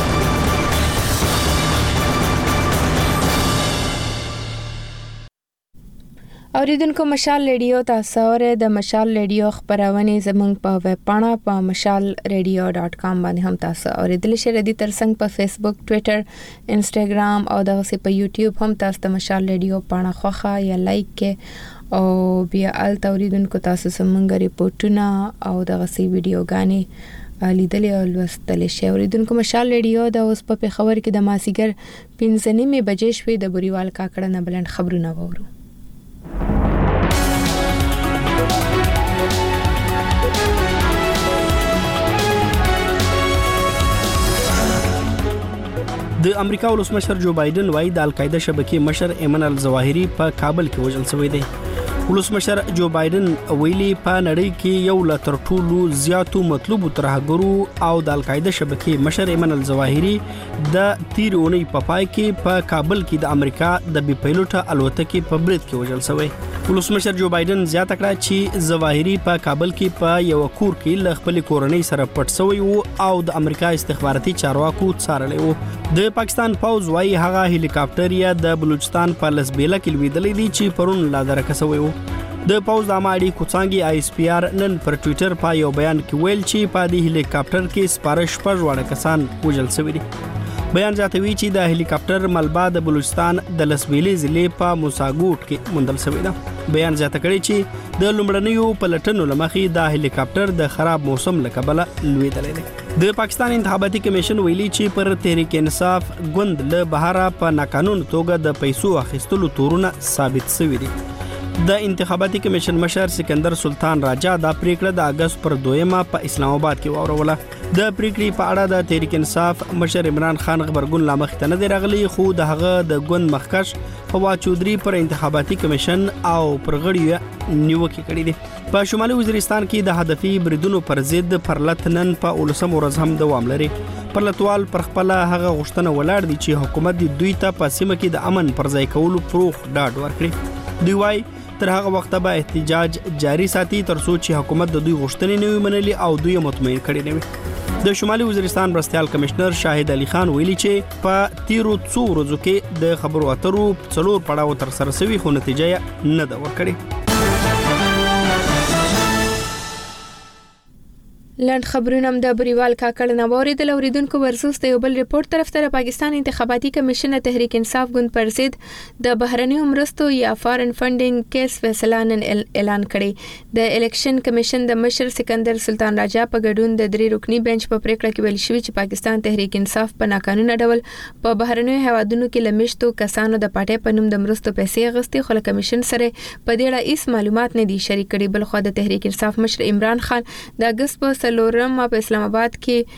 اوریدونکو مشال ریډیو تاسو اوره د مشال ریډیو خبرونه زمونږ په ویب پاڼه په mashalradio.com باندې هم تاسو اوریدل شئ. ردی ترڅنګ په فیسبوک، ټوئیټر، انسټاګرام او دغه په یوټیوب هم تاسو د مشال ریډیو پاڼه خوخه یا لایک کې او بیا ال توریدونکو تاسو سمونګ ریپورتونه او دغه سی ویډیوګانې لیدلې او لوستلې شي. اوریدونکو مشال ریډیو د اوس په خبر کې د ماسیګر 5:30 بجې شوې د بوريوال کاکړه نه بلند خبرونه وورو. د امریکا ولسمشر جو بایدن وايي د القاعده شبکې مشر ایمن الظواهری په کابل کې وژل شوی دی. ولسمشر جو بایدن ویلي په نړۍ کې یو لا تر ټولو زیاتو مطلوبو ترهګرو او د القاعده شبکې مشر ایمن الظواهری د تیرونی په پای کې په کابل کې د امریکا د بي پایلوټ الوتکې په برید کې وژل شوی. ولسمشر جو بایدن زیاته کړه چې ظواهری په کابل کې په یو کور کې ل خپل کورنۍ سره پټ شوی او د امریکا استخباراتي چارواکو څارلې وو. د پاکستان پوز وايي هغه هلیکاپټر یا د بلوچستان په لسبیله کې لویدلې دي چې پرون لا درکه شوی وو. د پوز د اماړي کوڅانګي ISPR نن پر ټوئیټر په یو بیان کې ویل چې په دې هلیکاپټر کې سپارښت پړوړه کسان وژل شوی دي. بیان زیاتوي چې د هلیکاپټر ملبا د بلوچستان د لسبیلې ضلع په موساګوټ کې موندل شوی دی. بیان زیاته کړی چې د لومړنیو پلټنو لمخې د هلیکاپټر د خراب موسم له کبله لویدلې دی. د پاکستان انتخاباتي کمیشن ویلي چې پر تحریک انصاف ګوند له بهره په ناقانون توګه د پیسو اخیستلو تورونه ثابت شوي دي. د انتخاباتي کمیشن مشر سکندر سلطان راجا د پریکړه د اگست پر 2 په اسلام آباد کې واوروله. د پریکړې په اړه د تحریک انصاف مشر عمران خان خبرګون لا مخ ته نه دی راغلی، خو د هغه د ګوند مخکش فواد چودري پر انتخاباتي کمیشن او پر غړیو نیوکه کړې دي. په شمالي وزیرستان کې د هدفي بریدونو پر ضد پرلط نن په 19 ورځ هم دوام لري. پرلطوال پر خپل هغه غوښتنه ولاړ دي چې حکومت دوی ته په سیمه کې د امن پر ځای کولو پروخ ډاډ ورکړي. دوی وايي تر هغه وخته به احتجاج جاری ساتي تر څو چې حکومت د دوی غوښتنې نه ومنلي او دوی مطمئن کړي نه وي. د شمالي وزیرستان مرستيال کمشنر شاهد علي خان ویلي چې په تیرو څو ورځو کې د خبرو اترو 4 پړاو تر سره شوی خو نتیجه نه ده ورکړې. لاند خبرونه د بوريوال کاکړ نه اوریدل. اوریدونکو ورسوس د یو بل ریپورت طرف ته پاکستان انتخاباتي کمیشن تحریک انصاف ګوند پر ضد د بهرنیو مرستو یا فارن فندینګ کیس فیصله نن اعلان کړي. د الیکشن کمیشن د مشر سکندر سلطان راجا په ګډون د 3 رکنی بنچ په پریکړه کې ویل شوی چې پاکستان تحریک انصاف په ناقانونه ډول په بهرنیو هوادونو کې لمشتو کسانو د پټه پنوم د مرستو پیسې غوښتي، خو کمیشن سره په دې اړه هیڅ معلومات نه دي شریک کړي. بل خو د تحریک انصاف مشر عمران خان د اگست په سلورم په اسلام آباد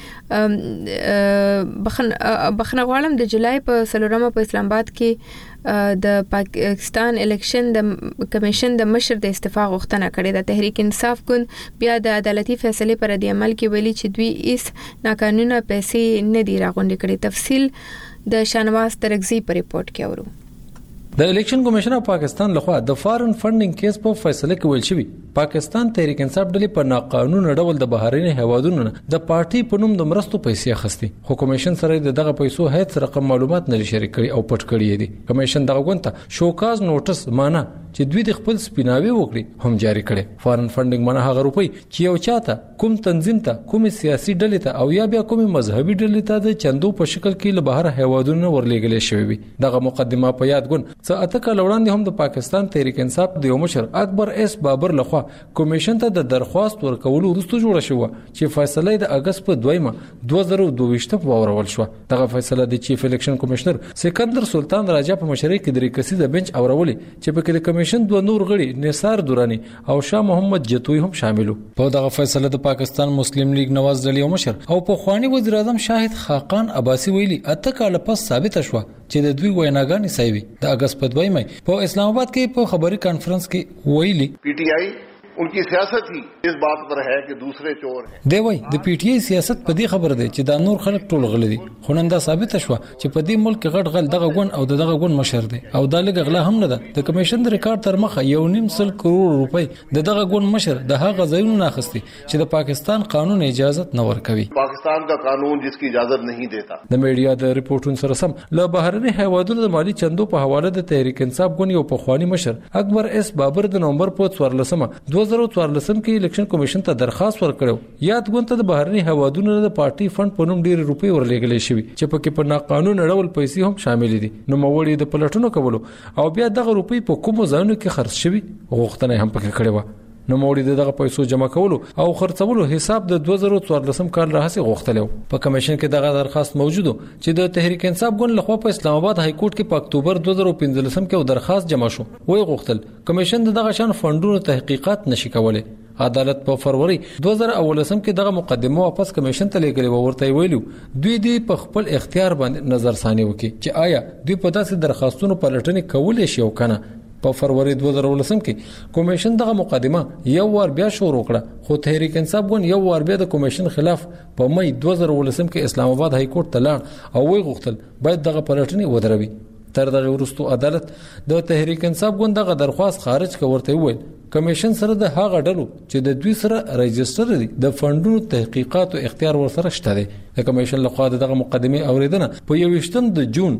کې بخنه غواړم د جولای په سلورم په اسلام آباد کې د پاکستان الیکشن د کمیشن د مشر د استعفا غوښتنه کړې ده. تحریک انصاف ګوند بیا د عدالتي فیصله پر د عمل کې ویلي چې دوی هیڅ ناقانونه پیسې نه دی راغونډې کړې. تفصیل د شانواز ترغزی په ریپورت کې اورو. د الیکشن کمیشن اف پاکستان لخوا د فارن فندینګ کیس په فیصله کې ویل شوی پاکستان تحریک انصاف ډلې په ناقانونه ډول د بهرني هوادونو د پارټي په نوم د مرستو پیسې اخستي، خو کمیشن سره دغه پیسو هیڅ رقم معلومات نه شریک کړي او پټ کړي دي. کمیشن دغه غونته شوکاز نوټس معنا چې دوی د خپل سپیناوي وکړي هم جاری کړي. فارن فندینګ معنا هغه روپی چې یو چاته کوم تنظیم ته کوم سیاسي ډلې ته او یا بیا کوم مذهبي ډلې ته د چندو په شکل کې له بهر هوادونو ورلېږل شوی وي. دغه مقدمه په یاد ګون څه اته کال وړاندې هم د پاکستان تحریک انصاف د یو مشر اکبر اس بابر لخوا کمیشن ته د درخواست ورکولو وروسته جوړه شو چې فیصله د اگست په 2 2022 په اورول شو. دغه فیصله د چیف الیکشن کمشنر سکندر سلطان راجا په مشرۍ کې د ریکسي د بنچ اورولي چې په کې د کمیشن دوه نور غړي نثار دورانی او شاه محمد جتوی هم شاملو. په دغه فیصله د پاکستان مسلم لیگ نواز ډلې مشر او په خواني وزیر اعظم شاهد خاقان عباسی ویلي اته کال پس ثابت شو چې د دوی ویناګانې صحیح وي. د اگست په 2 په اسلام آباد کې په خبري کانفرنس کې ویلي PTI उनकी सियासत ही इस बात पर है कि दूसरे चोर हैं. دی وای د پی ټی آی سیاست په دې خبر دی چې دا نور خلک ټول غلي دي، خو نن دا ثابت شو چې په دې ملک غټ غل دغه ګون او دغه ګون مشر دی او دا لګ غلا هم نه ده. د کمیشن د ریکارډ تر مخه 1.5 کروڑ روپۍ دغه ګون مشر د هغه ځایونو نه اخستي چې د پاکستان قانون اجازه نه ورکوي. पाकिस्तान का कानून जिसकी इजाजत नहीं देता. د میډیا د ریپورتونو سره سم له بهرني هوادونو د مالی چندو په حواله د تحریک انصاف ګون یو پخوانی مشر اکبر اس بابر د نومبر په 14 2014 کې الیکشن کمیشن ته درخواست ورکړو یاد ګوند ته د بهرني هوادونو د پارټي فند په نوم ډېر روپۍ ورلېږلې شوې چې پکې په ناقانونه ډول پیسې هم شامل دي. نو موري د پلټونو کولو او بیا دغه روپۍ په کومو ځایونو کې خرڅ شوي غوښتنه هم پکې کړې و. نو موري دغه پیسو جمع کولو او خرڅولو حساب د 2014 کال راهسي غوښتلو. په کمیشن کې دغه درخواست موجودو چې د تحریک انصاف ګوند لخوا په اسلام آباد های کورټ کې په اکتوبر 2015 کې درخواست جمع شو. وای غوښتل کمیشن دغه شان فندونو تحقیقات نشي کولای. عدالت په فروری 2018 کې دغه مقدمه واپس کمیشن ته لېږلې و. ورته ویلو دوی دې په خپل اختیار باندې نظر ثاني وکړي چې آیا دوی په داسې درخواستونو پلټنې کولای شي او کنه. په فروری 2018 کې کمیشن دغه مقدمه یو ور بیا شروع کړه خو تحریک انصاف ګوند یو ور بیا د کمیشن خلاف په مې 2018 کې اسلام آباد های کورټ ته لاړ او وی غوښتل باید دغه پلټنې ودروي. تر دغه وروسته عدالت د تحریک انصاف ګوند دغه درخواست خارج کړ. ورته ویل کمیشن سره د هغه ډلو چې د دوی سره رجستر دي د فندونو تحقیقات او اختیار ورسره شته دي. د کمیشن لخوا دغه مقدمه اوریدنه په 21 د جون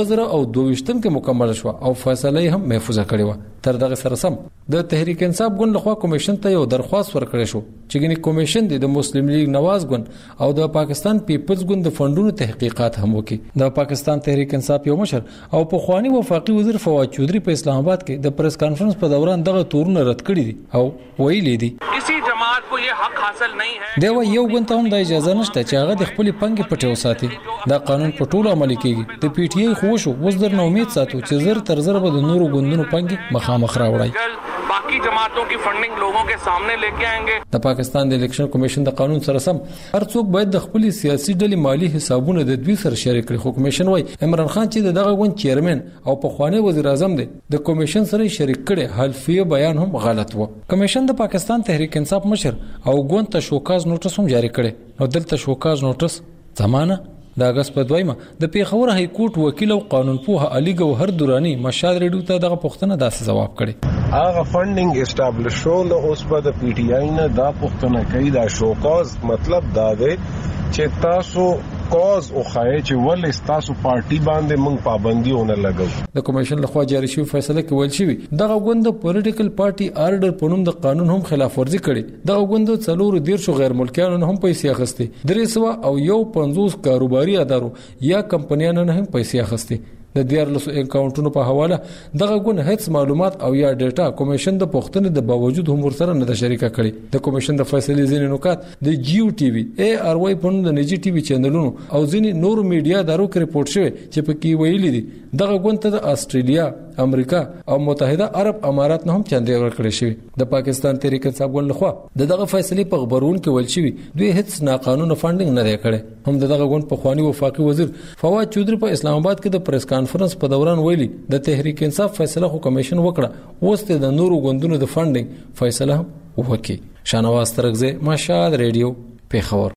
2022 کې مکمل شو او فیصله هم محفوظه کړې و. تر دغه سره سم د تحریک انصاف ګوند لخوا کمیشن ته یو درخواست ورکړی شو چې ګنې کمیشن د مسلم لیگ نواز ګوند او د پاکستان پیپلز ګوند د فندونو تحقیقات هم وکړي. د پاکستان تحریک انصاف یو مشر او په خوانی وفاقي وزیر فواد چودھری په اسلام آباد کې د پریس کانفرنس په دوران دغه تورونه رد کړی دي او ویلي دي کسی جماعت کو یہ حق حاصل نہیں ہے. دا یو ګوند ته هم د اجازه نشته چې هغه د خپل پنګ پټو ساتي. دا قانون په ټولو عملي کیږي. د پی ټی ای خو شو اوس درنه امید ساتو چې زر تر زر به د نورو ګوندونو پنګ مخامخ راوړي. باقی جماعتوں کی فنڈنگ لوگوں کے سامنے لے کے آئیں گے. د پاکستان د الیکشن کمیشن د قانون سره سم هر څوک باید د خپل سیاسي ډلې مالی حسابونه د دوی سره شریک کړي. خو کمیشن وايي عمران خان چې دغه ګوند چیرمن او په خوانی وزیر اعظم دی د کمیشن سره شریک کړي حلفیه بیان هم غلط و. کمیشن د پاکستان تحریک انصاف مشر او ګوند ته شوکاز نوټس هم جاری کړي. نو دلته شوکاز نوټس زمانه د اگست په 2 د پیښور های کورټ وکیل او قانونپوه علي ګوهر دورانی مشال ریډیو ته دغه پوښتنه داسې جواب کړي. هغه فندینګ اسټابلیش شو نو اوس په د پی ټی آی نه دا پوښتنه کوي دا شوکاز مطلب دا دی چې تاسو کوز او خای چې ول تاسو پارټي باندې موږ پابندیونه لګو. د کمیشن لخوا جاری شوی فیصله کې ویل شوی دغه ګوند د پولیټیکل پارټي آرډر په نوم د قانون هم خلاف ورزي کړي. دغه ګوند څلور ډیر شو غیر ملکیانو هم پیسې اخستي 300 او یو 50 کاروباري ادارو یا کمپنیانو هم پیسې اخستي. د 14 اکاونټونو په حواله دغه ګوند هیڅ معلومات او یا ډیټا کمیشن د پوښتنې د باوجود هم ورسره نه شریکه کړي. د کمیشن د فیصلې ځینې نکات د جیو ټي وي اي ار واي په نوم د نجی ټي وي چینلونو او ځینې نور میډیا دارو کې رپورټ شوی چې په کې ویلي دي دغه ګوند ته د استرالیا امریکا او متحده عرب امارات نه هم چندې ورکړې شوی. د پاکستان تحریک انصاف ګوند لخوا دغه فیصلې په خبرون کې ویل شوی دوی هیڅ ناقانونه فندینګ نه دی کړی. هم دغه ګوند په خوانی وفاقي وزیر فواد چودھری په اسلام آباد کې د پریس کانفرنس په دوران ویلي د تحریک انصاف فیصله خو کمیشن وکړه اوس ته د نورو ګوندونو د فندینګ فیصله هم وکړي. شانواز ترغزه مشال ریډیو پیښور.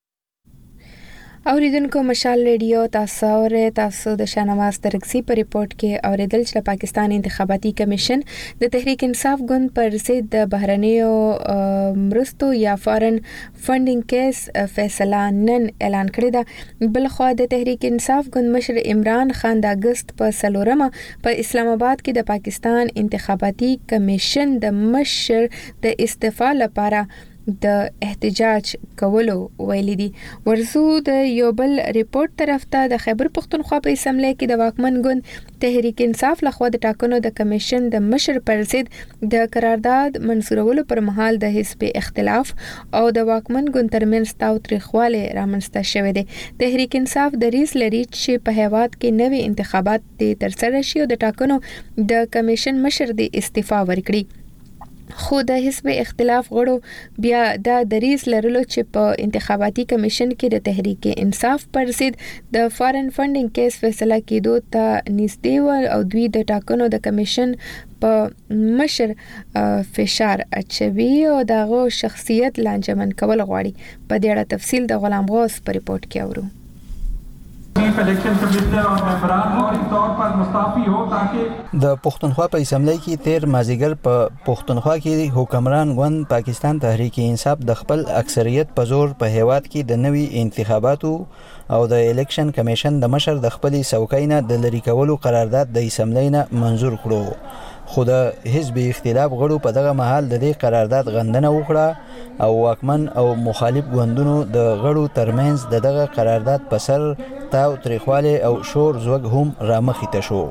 اوریدونکو مشال ریډیو تاسو د شانواز ترغزي په ریپورت کې اوریدل چې پاکستان انتخاباتي کمیشن د تحریک انصاف ګوند پر ضد د بهرنیو مرستو یا فارن فندینګ کیس فیصله نن اعلان کړی ده. بلخوا د تحریک انصاف ګوند مشر عمران خان د اگست په 4 په اسلام آباد کې د پاکستان انتخاباتي کمیشن د مشر د استعفا لپاره د احتجاج کولو ویلي دي. ورزو د یو بل ریپورت طرف ته د خیبر پختونخوا په اسمبلی کې د واکمن ګوند تحریک انصاف لخوا د ټاکنو د کمیشن د مشر پر ضد د قرارداد منسورولو پر مهال د حزب اختلاف او د واکمن ګوند ترمنځ تاوتریخوالی رامنځته شوی دی. تحریک انصاف دریځ لري چې په هیواد کې نوي انتخابات ترسره شي او د ټاکنو د کمیشن مشر د استعفا ورکړي. خو د حزب اختلاف غړو بیا د دریځ لرلو چې په انتخاباتي کمیشن کې د تحریک انصاف پر ضد د فارن فندینګ کیس فیصله کېدو ته نږدې او دوی د ټاکنو د کمیشن په مشر فشار اچوي او دغه شخصیت لانجمن کول غواړي. په دې اړه تفصیل د غلام غوث په ریپورت کې اورو. الیکشن کمشنر اور ممبران فوری طور پر مستعفی ہو تاکہ د پښتونخوا په اسمبلی کې تیر مازیګر په پښتونخوا کې حکمران ګوند پاکستان تحریک انصاف د خپل اکثریت په زور په هیواد کې د نوي انتخاباتو او د الیکشن کمیشن د مشر د خپل څوکۍ نه د لری کولو قرارداد د اسمبلی نه منزور کړو. خو د حزب اختلاف غړو په دغه مهال د دې قرارداد غندنه وکړه او واکمن او مخالف ګوندونو د غړو ترمنځ دغه قرارداد په سر تاو تریخواله او شور زوګ هم رامخې ته شو.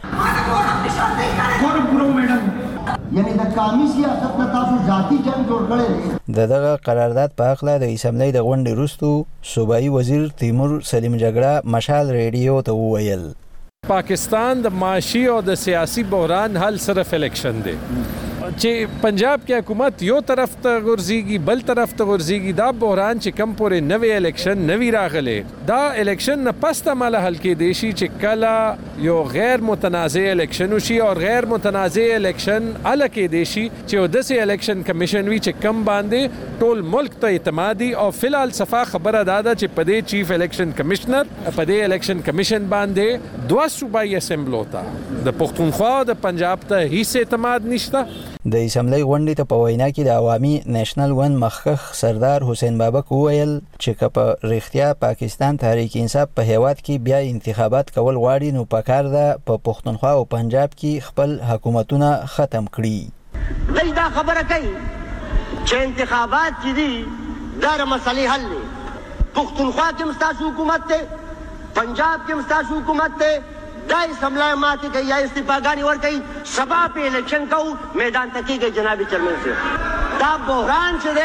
یعنی د قومي سیاست نه تاسو ذاتی جنگ جوړ کړی. دغه قرارداد په اخلا د اسمبلی د غونډې وروسته صوبایي وزیر تیمور سلیم جګړه مشال ریډیو ته وویل پاکستان د معاشي او د سیاسي بحران حل صرف الیکشن دی چې پنجاب کې حکومت یو طرف ته غورځيږي بل طرف ته غورځيږي دا بحران چې کم پورې نوې الیکشن نوې راغله دا الیکشن نه پسته مال حل کې دی شي چې کله یو غیر متنازع الیکشن وشي او غیر متنازع الیکشن الکه دی شي چې د سي الیکشن کمیشن وی چې کم باندې ټول ملک ته اعتمادي او فلال صفه خبره داده چې پدې چیف الیکشن کمشنر پدې الیکشن کمیشن باندې دوه صوبایي اسمبلی وتا د پښتونخوا د پنجاب ته هیڅ اعتماد نشته. د اسمبلی غونډې ته په وینا کې د عوامي نېشنل ون مخکخ سردار حسین بابک وویل چې که په رښتیا پاکستان تحریک انصاف په هیواد کې بیا انتخابات کول غواړي نو پکار ده په پښتونخوا او پنجاب کې خپل حکومتونه ختم کړي. دوی دا خبره کوي چې انتخابات چې دي دا مسلې حل دي. پښتونخوا کې مستاسو حکومت ته پنجاب کې مستاسو حکومت ته دا اسمبلی ماته کوي یا استفاګانی ور کوي سبا په الیکشن کو میدان تکیږي جناب چیرمن سے دا بحران چې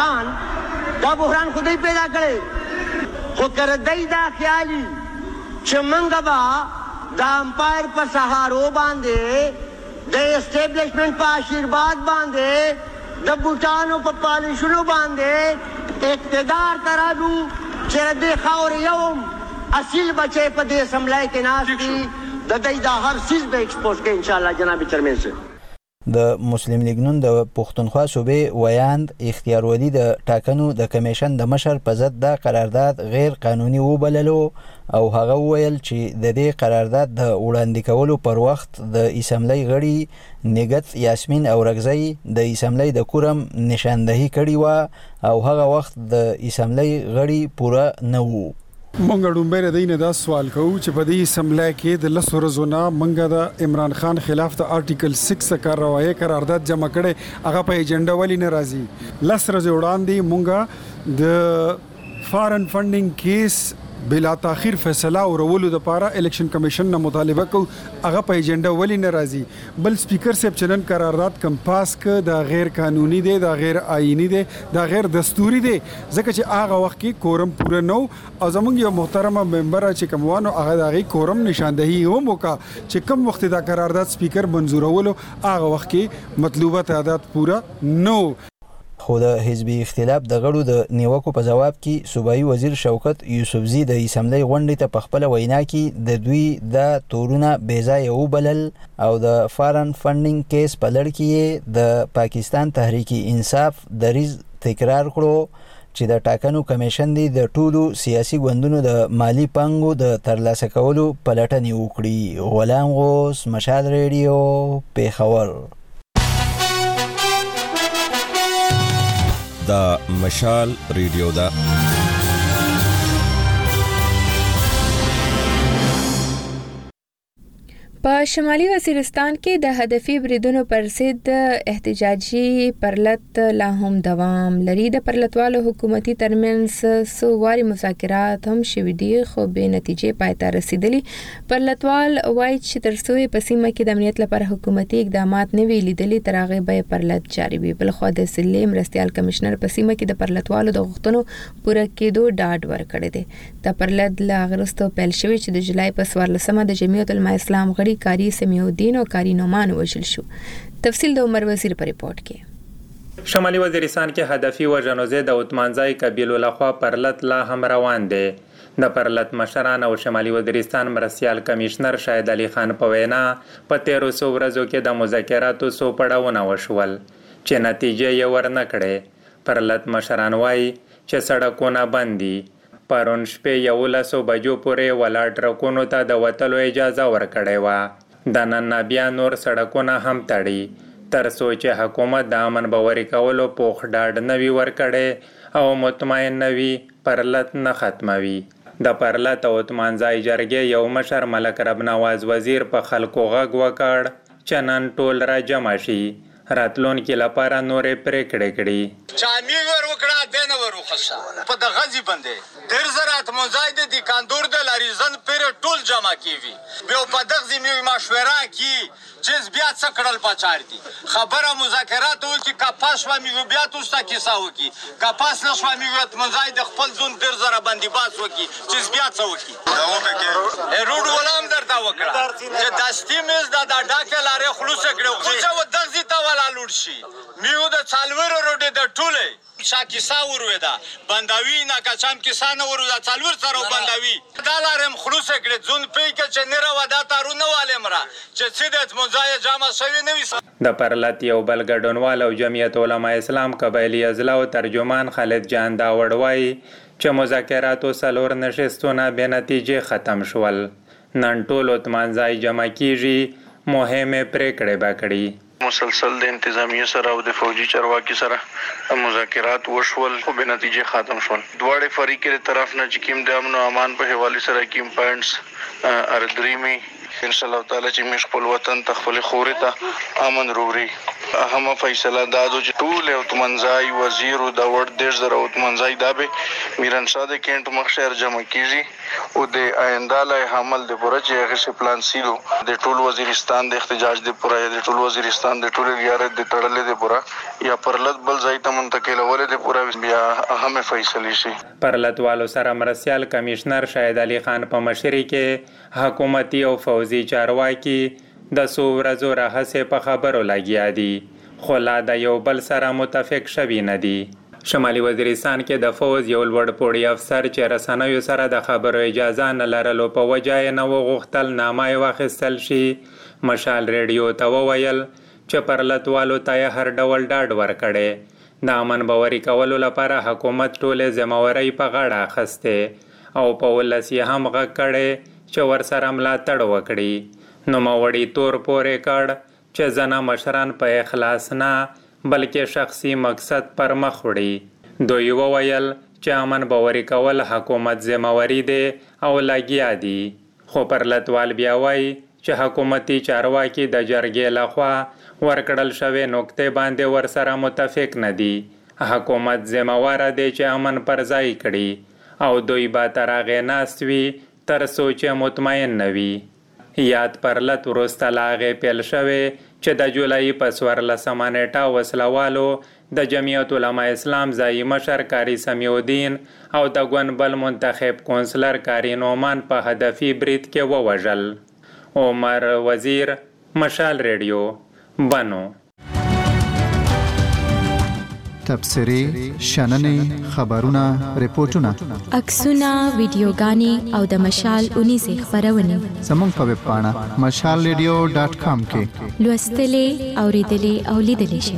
دی بحران خودی پیدا کړي خو کر دای دا خیالي چې منګه با د امپایر په سهارو باندې د اسټابلیشمنت په آشیرباد باندې د بوټانو په پالیشونو باندې اقتدار ترادو چې د خاور یوم اصل بچے په دې اسمبلی کې ناس دي د دې دا هر چیز به ایکسپوز کې ان شاء الله جناب چیرمن سے. د مسلم لیگ نون د پښتونخوا صوبې ویاند اختیار ولي د ټاکنو د کمیشن د مشر په ضد د قرارداد غیر قانوني وبللو او هغه ویل چې د دې قرارداد د وړاندې کولو پر وخت د اسمبلی غړي نګت یاسمین اورغزی د اسمبلی د کورم نشاندهي کړي و او هغه وخت د اسمبلی غړي پوره نه وو. مونږ ډومبه دینه دا سوال کوو چې په دې اسمبلی کې د لسو ورځو نه مونږ د عمران خان خلاف د آرټیکل 6 کاروایی قرارداد جمع کړي هغه په ایجنډا ولې نه راځي. لس ورځې وړاندې مونږ د فارن فندینګ کیس بلا تاخير فیصله اورولو د پاره الیکشن کمیشن نه مطالبه کو هغه په ایجنډا ولې نه راځي. بل سپیکر صاحب چنن قرارداد کم پاس ک دا غیر قانوني دی دا غیر آئینی دی دا غیر دستوري دی ځکه چې هغه وخت کې کورم پوره نو او زمونږ یو محترمه ممبر چې کوموانو هغه دغه کورم نشاندهي هم وکا چې کم وخت دا قرارداد سپیکر منزورولو هغه وخت کې مطلوبه تعداد پوره نو. خو د حزب اختلاف د غړو د نیوکو په جواب کې صوبایي وزیر شوکت یوسفزي د اسمبلی غونډې ته په خپل وینا کې د دوی د تورونه بیځای وبلل او د فارن فندینګ کیس په لړ کې د پاکستان تحریک انصاف دریز تکرار کړو چې د ټاکنو کمیشن دی د ټولو سیاسي ګوندونو د مالی پانګو د ترلاسه کولو پلټنې وکړي. غلام غوث مشال ریډیو پیښور. دا مشال ریډیو دا په شمالي وزیرستان کې د هدفي بریدونو پر ضد احتجاجي پرلط لا هم دوام لري. د پرلطوالو حکومتي ترمنځ څو واري مذاکرات هم شوي دي خو به نتیجې پای ته رسیدلي. پرلطوال وایي چې تر څو په سیمه کې د امنیت لپاره حکومتي اقدامات نه وي لیدلي تر هغه به پرلط جاري وي. بلخو د ضلع مرستیال کمشنر په سیمه کې د پرلطوالو د غوښتنو پوره کېدو ډاډ ورکړی دی. د پرلط لا غرستو پیل شوی چې د جولای په 14مه د جمعیت العلماء اسلام غړي کاری سمیودین او کاری نومان وژل شو. تفصیل د عمر وزیر په ریپورت کې. شمالي وزیرستان کې هدفي وژنو د عثمانزای قبیلو لخوا پرلط لا هم روان دي. د پرلط مشران او شمالي وزیرستان مرستیال کمشنر شاهد علي خان په وینا په 1300 ورځو کې د مذاکراتو سو پړاوونه وشول چې نتیجه یې ورنه کړې. پرلط مشران وایي چې سړکونه بند دي. پرون شپې 11 بجو پورې ولاړ ټرکونو ته د وتلو اجازه ورکړې وه. د نن بیا نور سړکونه هم تړي تر څو چې حکومت د امن باوري کولو پوخ ډاډ نوي ورکړي او مطمئن نوي پرلط نه ختموي. د پرلط او عثمانزای جرګې یو مشر ملک رب نواز وزیر په خلکو غږ وکړ چې نن ټول را جمع شي راتلونکي لپاره نورې پریکړې کړي. چامي ور وکړه دنه ور وخصه په د غزي باندې ډېر زرات مزاید دي کاندور د لریزن پر ټول جمع کیوي به په دغه می مشوره کی چې بیا څه کړل پچار دي خبره مذاکرات وکي کپاس و می بیا توستا کیسه وکي کپاس نشو می وت مزاید خپل ځون ډېر زره باندې باس وکي چې بیا څه وکي دا وکي روډ ولام درته وکړه چې داستی مز دا ډاکه لاره خلوص کړو چې و دغه تا ولا لوټ شي میو د څالور روډ د ټوله شاکیسا ورویدا بنداوی نه کچام کسان ورودا څالور سره بنداوی دا لارم خلوص کړي ځون پې کې چې نه ودا تارو نه والے مرا چې سیدت مزای جامع شوی نه وي. د پرلط یو بل ګډونوال او جمعیت علما اسلام قبایلی اضلاع او ترجمان خالد جان دا وړوي چې مذاکراتو سلور نشستونه به نتیجې ختم شول. نن ټول اتمانځای جمع کیږي مهمه پریکړې باکړي. مسلسل د انتظامیه سره او د فوجي چارواکي سره مذاکرات وشول خو به نتیجې ختم شول. دواړه فریقې طرف نه چې کوم د امن او امان په حواله سره کوم پوینټس اردریمي ان شاء الله تعالی چې موږ خپل وطن ته خپل خوري ته امن وروړي. اهم فیصله دا د ټول او تمنځای وزیر او د ور دیش زره او تمنځای دا به میران شاه د کینټ مخشر جمع کیږي او د آینده لای حمل د پوره چې هغه څه پلان سیلو د ټول وزیرستان د احتجاج د پوره د ټول وزیرستان د ټول ریاست د تړلې د پوره یا پرلط بل ځای ته منتقل ولې د پوره بیا اهم فیصله شي. پرلط والو سره مرسیال کمشنر شاهد علي خان په مشرۍ کې حکومتي او فوزي چارواکي د څو ورځو راهسې په خبرو لګیا دي خو لا د یو بل سره متفق شوي نه دي. شمالي وزیرستان کې د فوز یو لوړ پوړی افسر چې رسنیو سره د خبرو اجازه نه لرلو په وجه یې نه وغوښتل نامه یې واخیستل شي. مشال ریډیو ته وویل چې پرلط والو ته یې هر ډول ډاډ ورکړی د امن باوري کولو لپاره حکومت ټولې ذمهوارۍ په غاړه اخیستې او په ولس یې هم غږ کړی چې ورسره ملاتړ وکړي. نوموړي تور پورې کړ چې ځنه مشران په اخلاص نه بلکې شخصي مقصد پر مخ وړي. دوی وویل چې امن باوري کول حکومت ذمہواری دی او لګیا دي خو پرلطوال بیا وایي چې حکومتي چارواکي د جرګې لخوا ورکړل شوی نقطې باندې ورسره متفق نه دي. حکومت ذمہوار دی چې امن پر ځای کړي او دوی به تر هغې ناست وي تر څو چې مطمئن نه وي. یاد پرلط وروسته لا هغې پیل شوی چې د جولای په 14 نیټه وسلوالو د جمعیت علما اسلام ځایي مشر کاری سمیع الدین او د ګوند منتخب کونسلر کاری نومان په هدفي برید کې ووژل. عمر وزیر، مشال ریډیو، بنو. تبصرې، شننې، خبرونه، ریپورتونه، عکسونه، ویډیوګانې او د مشال 19 خبرونه زموږ په ویب پاڼه mashalradio.com کې لوستلې، اوریدلې او لیدلې شئ.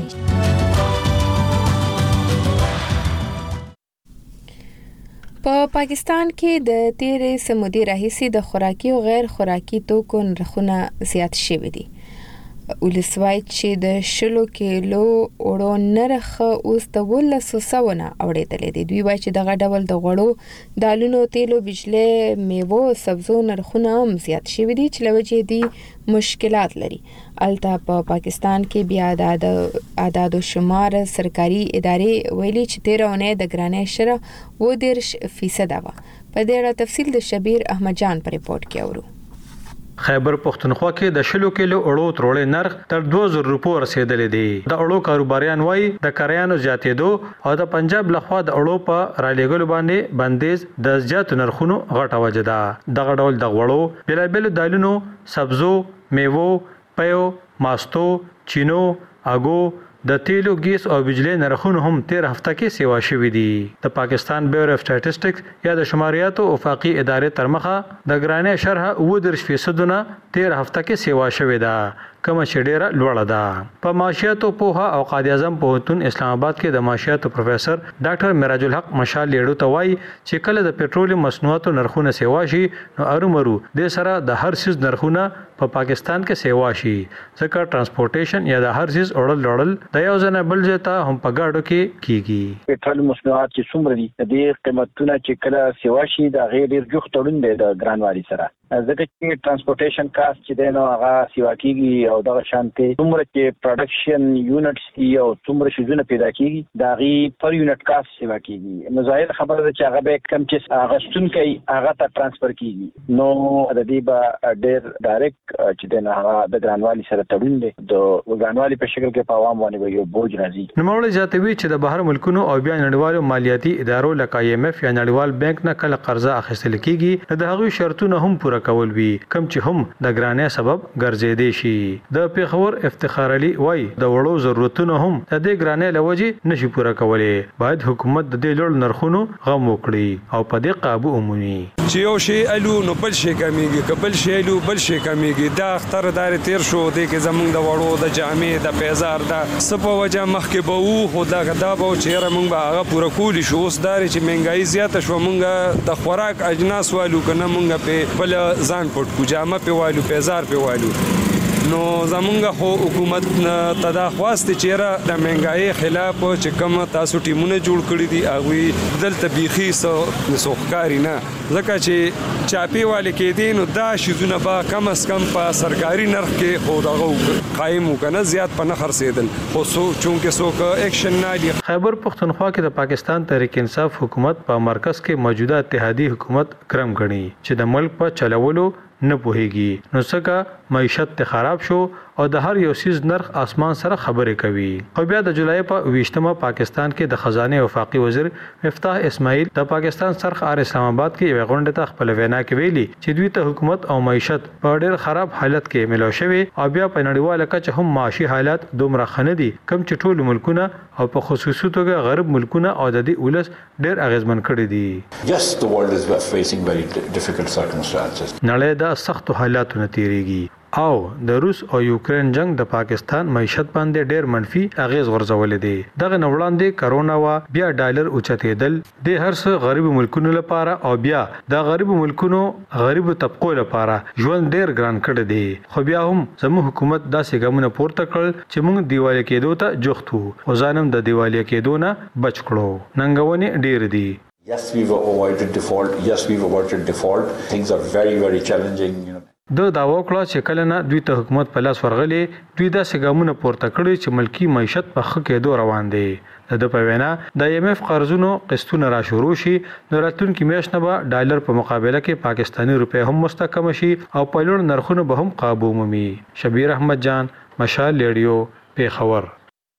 په پاکستان کې د تیرې سمودي راهیسې د خوراکي او غیر خوراکي توکو نرخونه زیات شوي دي. ولسوای چې د 10 کیلو اوړو نرخ اوس د 1200 نه اوریدلې دي. دوی وایي چې دغه ډول د غوړو، دالونو، تیلو، بجلی، میوو، سبزو نرخونه هم زیات شوي دي چې لوجې دي مشکلات لري. البته په پاکستان کې بیا د اعداد و شمار سرکاري ادارې ویلي چې 13 اونۍ د ګرانۍ شرح 30% وه. په دې اړه تفصیل د شبیر احمد جان په ریپورت کې اورو. خیبر پښتونخوا کې د 10 کیلو اړو تروړې نرخ تر 2000 روپو رسیدلې دي. د اړو کاروباریان وایي د کریانو زیاتېدو او د پنجاب لخوا د اړو په رالېګلو باندې بندیز د زیاتو نرخونو غټه وجه ده. دغه ډول د غوړو، بېلابېلو دالونو، سبزو، میوو، پیو، ماستو، چینو، اګو، د تیلو، ګیس او بجلی نرخونه هم 13 هفته کې سیوا شوي دي. د پاکستان بیورو اف سټاتسټکس یا د شماریاتو افاقي ادارې تر مخه د ګرانۍ شرح 30% نه 13 هفته کې سیوا شوې ده، کومه چې ډیره لوړه ده. په معاشیاتو پوهه او قائد اعظم پوهنتون اسلام آباد کې د معاشیاتو پروفیسور ډاکټر معراج الحق مشال لیډو ته وایي چې کله د پټرول مصنوعاتو نرخونه سیوا شي نو ارومرو د سره د هر څه نرخونه په پاکستان کې سیوا شي ځکه ترانسپورټیشن یا د هر چیز اورل د یو ځنه بل ځای هم په ګاډو کې کیږي. پټرول مصنوعات چې څومره دي د قیمتونه چې کله سیوا شي د غیر ډیر جوخت تړون دی د ګرانوالي سره ځکه چې ترانسپورټیشن کاست چې دی نو هغه سیوا کیږي او دغه شانتي څومره چې پروډکشن یونټس دي او څومره شیزونه پیدا کیږي دا غي پر یونټ کاست سیوا کیږي. نو ظاهر خبره ده چې هغه به کم چې هغه ستون کوي هغه ته ترانسفر کیږي نو د دې به ډیر ډایرکټ چې دی نو هغه د ګرانوالي سره تړون دی د ګرانوالي په شکل کې په عوام باندې یو بوج راځي. نو مولوی زیاتوي چې د بهر ملکونو او بیا نړیوالو مالیاتي ادارو لکه IMF یا نړیوال بانک نه کله قرضه اخیستل کیږي د هغوی شرطونه هم پوره کول وي کم چې هم د ګرانۍ سبب ګرځېدې شي. د پیښور افتخار علي وای د وړو ضرورتونو هم د دې ګرانۍ لوجې نشي پوره کولای. باید حکومت د دې لوړ نرخونو غم وکړي او په دې قابو ومني. چې یو شی الو نو بل شي کمیږي قبل شی الو بل شي کمیږي دا اختر دار تیر شو د کې زمونږ د وړو د جامې د پیزار د سپو وجه مخکې به وو خو دا غدا به چیرې مونږ به هغه پوره کولی شو. اوس دار چې مهنګای زیاته شو مونږ د خوراک اجناس والو کنه مونږ په بل ځان پټ کو جامه په والو پیزار په والو نو زمونږ خو حکومت تدا خواسته چیرې د مهنګای خلاف چې کوم تاسو ټیمونه جوړ کړی دي هغه دلته بيخي سوخکاری نه ځکه چې چاپی والے کې دي نو دا شیزونه با کم از کم په سرکاري نرخ کې خو دغه قائم وکنه زیات په نخر سیدل خو چونکه سو اکشن نه دی. خیبر پختونخوا کې د پاکستان تحریک انصاف حکومت په مرکز کې موجوده اتحادی حکومت کرم غني چې د ملک په چلولو نه پوهیږي نو څنګه معیشت ته خراب شو او د هر یو سیز نرخ اسمان سره خبرې کوي. خو بیا د جولای په 20مه پاکستان کې د خزانه وفاقي وزیر مفتاح اسماعیل د پاکستان سرخ اسلام آباد کې یو غونډه ته خپل وینا کې ویلي چې دوی ته حکومت او معیشت په ډېر خراب حالت کې ملو شوی او بیا په نړیواله کچه هم معاشي حالات دومره خنه دي کم چې ټول ملکونه او په خصوصي توګه غرب ملکونه او د دې ولس ډېر اغیزمن کړي دي. Yes, the world is facing very difficult circumstances. نړۍ د سخت حالاتو نه تیریږي او د روس او یوکرين جنگ د پاکستان معیشت باندې ډېر منفي اغیز غورځولې دي. دغه نوړاندې کرونا وا بیا ډالر اوچتېدل د هر څه غریب ملکونو لپاره او بیا د غریب ملکونو غریب طبقو لپاره ژوند ډېر ګران کړی دی. خو بیا هم زموږ حکومت داسې ګامونه پورته کړل چې موږ دیواله کېدو ته جوخت وو او ځانم د دیواله کېدو نه بچ کړو. ننګونې ډېر دي. Yes, we've avoided default. Yes, we've avoided default. Things are very, very challenging. د داوا کړه چې کله نه دوی ته حکومت په لاس ورغلي دوی دا سګامونه پورته کړی چې ملکی معیشت په خه کېدو روان دي. د په وینا د IMF قرضونو قسطونه را شروع شي نو راتلونکي میاشت نه به ډالر په مقابله کې پاکستانی روپے هم مستحکم شي او په لوړ نرخونو به هم قابو مومي. شبیر احمد جان، مشال ریډیو، پیښور.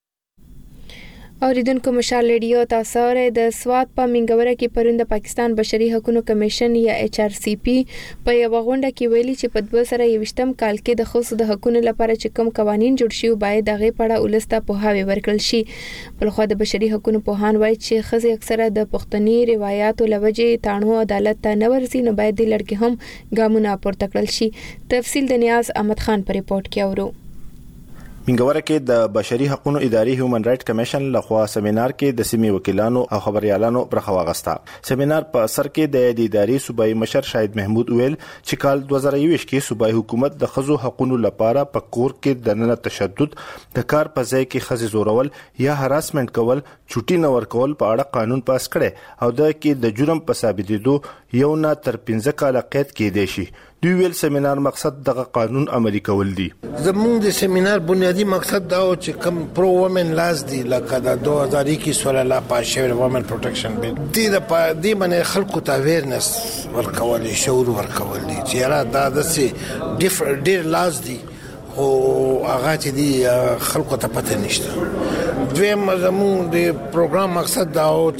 اوریدونکو مشال ریډیو تاسو سره د سواد په منګوره کې پرون د پاکستان بشري حقوقو کمیشن یا HRCP په یو غونډه کې ویلي چې په 2023م کال کې د خصوصي د حقوقو لپاره چې کوم قوانين جوړ شي باید دغه پړه ولسته په هاوی ورکړل شي. بلخو د بشري حقوقو په هان وایي چې خزي اکثره د پښتني روایتو لوجې تانو عدالت ته نه ورسي نو باید د لړکې هم ګامونه پورته کړل شي. تفصیل د نیاز احمد خان په ریپورت کې اورو. منګوره کې د بشري حقوقو اداري هیومن رائټ کمیشن لخوا سیمینار کې د سیمې وکیلانو او خبريالانو برخه واغسته. سیمینار په اثر کې د اداري صوبایي مشر شاهد محمود ویل چې کال 2023 کې صوبایي حکومت د خزو حقوقو لپاره په کور کې د نن تشدد د کار په ځای کې خزي زورول یا هراسمنت کول چوټي نه ورکول په اړه قانون پاس کړي او د کې د جرم په ثابتېدو یو نه تر 15 کال قید کېدی شي. دوی ویل سیمینار مقصد دغه قانون عملی کول دي. زموږ د سیمینار بنیادی مقصد دا و چې کوم پرو وومن لاز دی لکه د 2021 سره لا پاس شوی وومن پروټیکشن بیل دې باندې خلکو ته اویرنس ورکول شعور ورکول دي چې را دا د ډیر لاز دی او هغه چې دی خلکو ته پته نشته. دویم زموږ د پروګرام مقصد دا و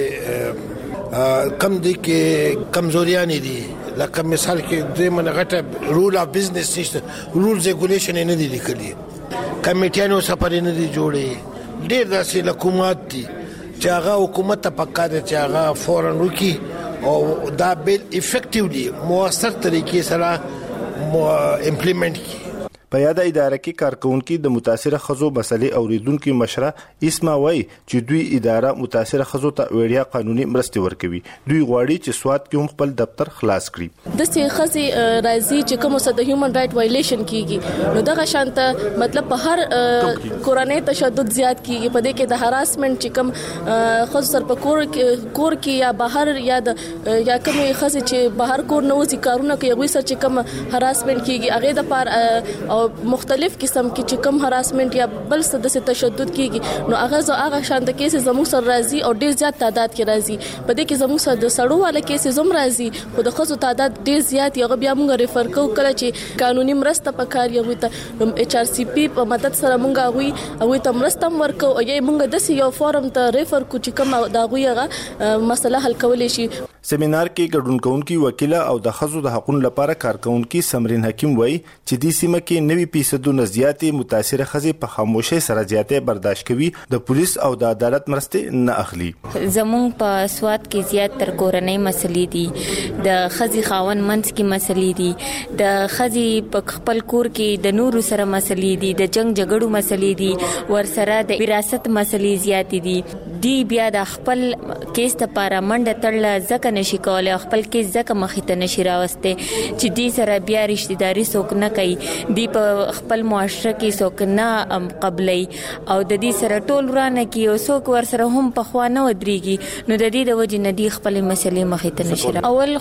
چې کم دي کې کمزوریاں دي لکه مثال کې د منغټه رول اف بزنس نشته رولز ریګولیشن نه دي لیکلي کمیټیانو سفر نه دي جوړي ډېر داسې حکومت دي چې هغه حکومت ته پکاره چې هغه فورن وکي او دا بیل افیکټیولی مؤثر طریقې سره امپلیمنٹ کی. په یاده اداره کې کارکونکو د متاثره خزو مسلې اوریدونکو مشره اسما وای چې دوی اداره متاثره خزو ته وړیا قانوني مرستې ورکوي. دوی غواړي چې سواد کې هم خپل دفتر خلاص کړي. د سي خزي راځي چې کوم څه د هیومن رائټ وایلیشن کیږي نو دغه شانته مطلب په هر کورنۍ تشدد زیات کیږي. په دې کې د هراسمنت چې کوم خزو سر په کور کې یا بهر یا کوم خزي چې بهر کور نه وځي کارونه کوي هغه سره چې کوم هراسمنت کیږي هغه د پار او مختلف قسم کې چې کوم هراسمنت یا بل څه د تشدد کیږي نو هغه شانته کیسه زموږ سره راځي او ډیر زیات تعداد کې راځي. په دې کې زموږ سره د سړو والا کیسه زم راځي خو د خزو تعداد ډیر زیات یو بیا موږ ریفر کوو کله چې قانوني مرسته پکار یو ته ایچ آر سی پی په مدد سره موږ هغه ته مرسته ورکو او یې موږ د یو فورم ته ریفر کو چې کوم دا غویغه مسله حل کولای شي. سیمینار کې ګډون کوونکي وکیل او د خزو د حقوقو لپاره کارکونکي سمرین حکیم وای چې د سیمه کې 90% نه زیاتې متاثره خزي په خاموشي سره زیاتې برداشت کوي د پولیس او د عدالت مرستې نه اخلي. زمونږ په سواد کې زیات تر کورنۍ مسلې دي د خزي خاون منځ کې مسلې دي د خزي په خپل کور کې د نورو سره مسلې دي د جنگ جګړو مسلې دي ور سره د وراثت مسلې زیات دي بیا د خپل کیس لپاره منډه تړل ځکه نشي کولای خپل کیس ځکه مخې ته نشي راوسته چې دې سره بیا رشتہداري څوک نه کوي دی په خپل معاشره کې څوک نه قبلي او د دې سره ټول ورانه کې او څوک ور سره هم په خوا نه ودرېږي نو د دې د وجې نه دی خپل مسلې مخې ته نشي. اول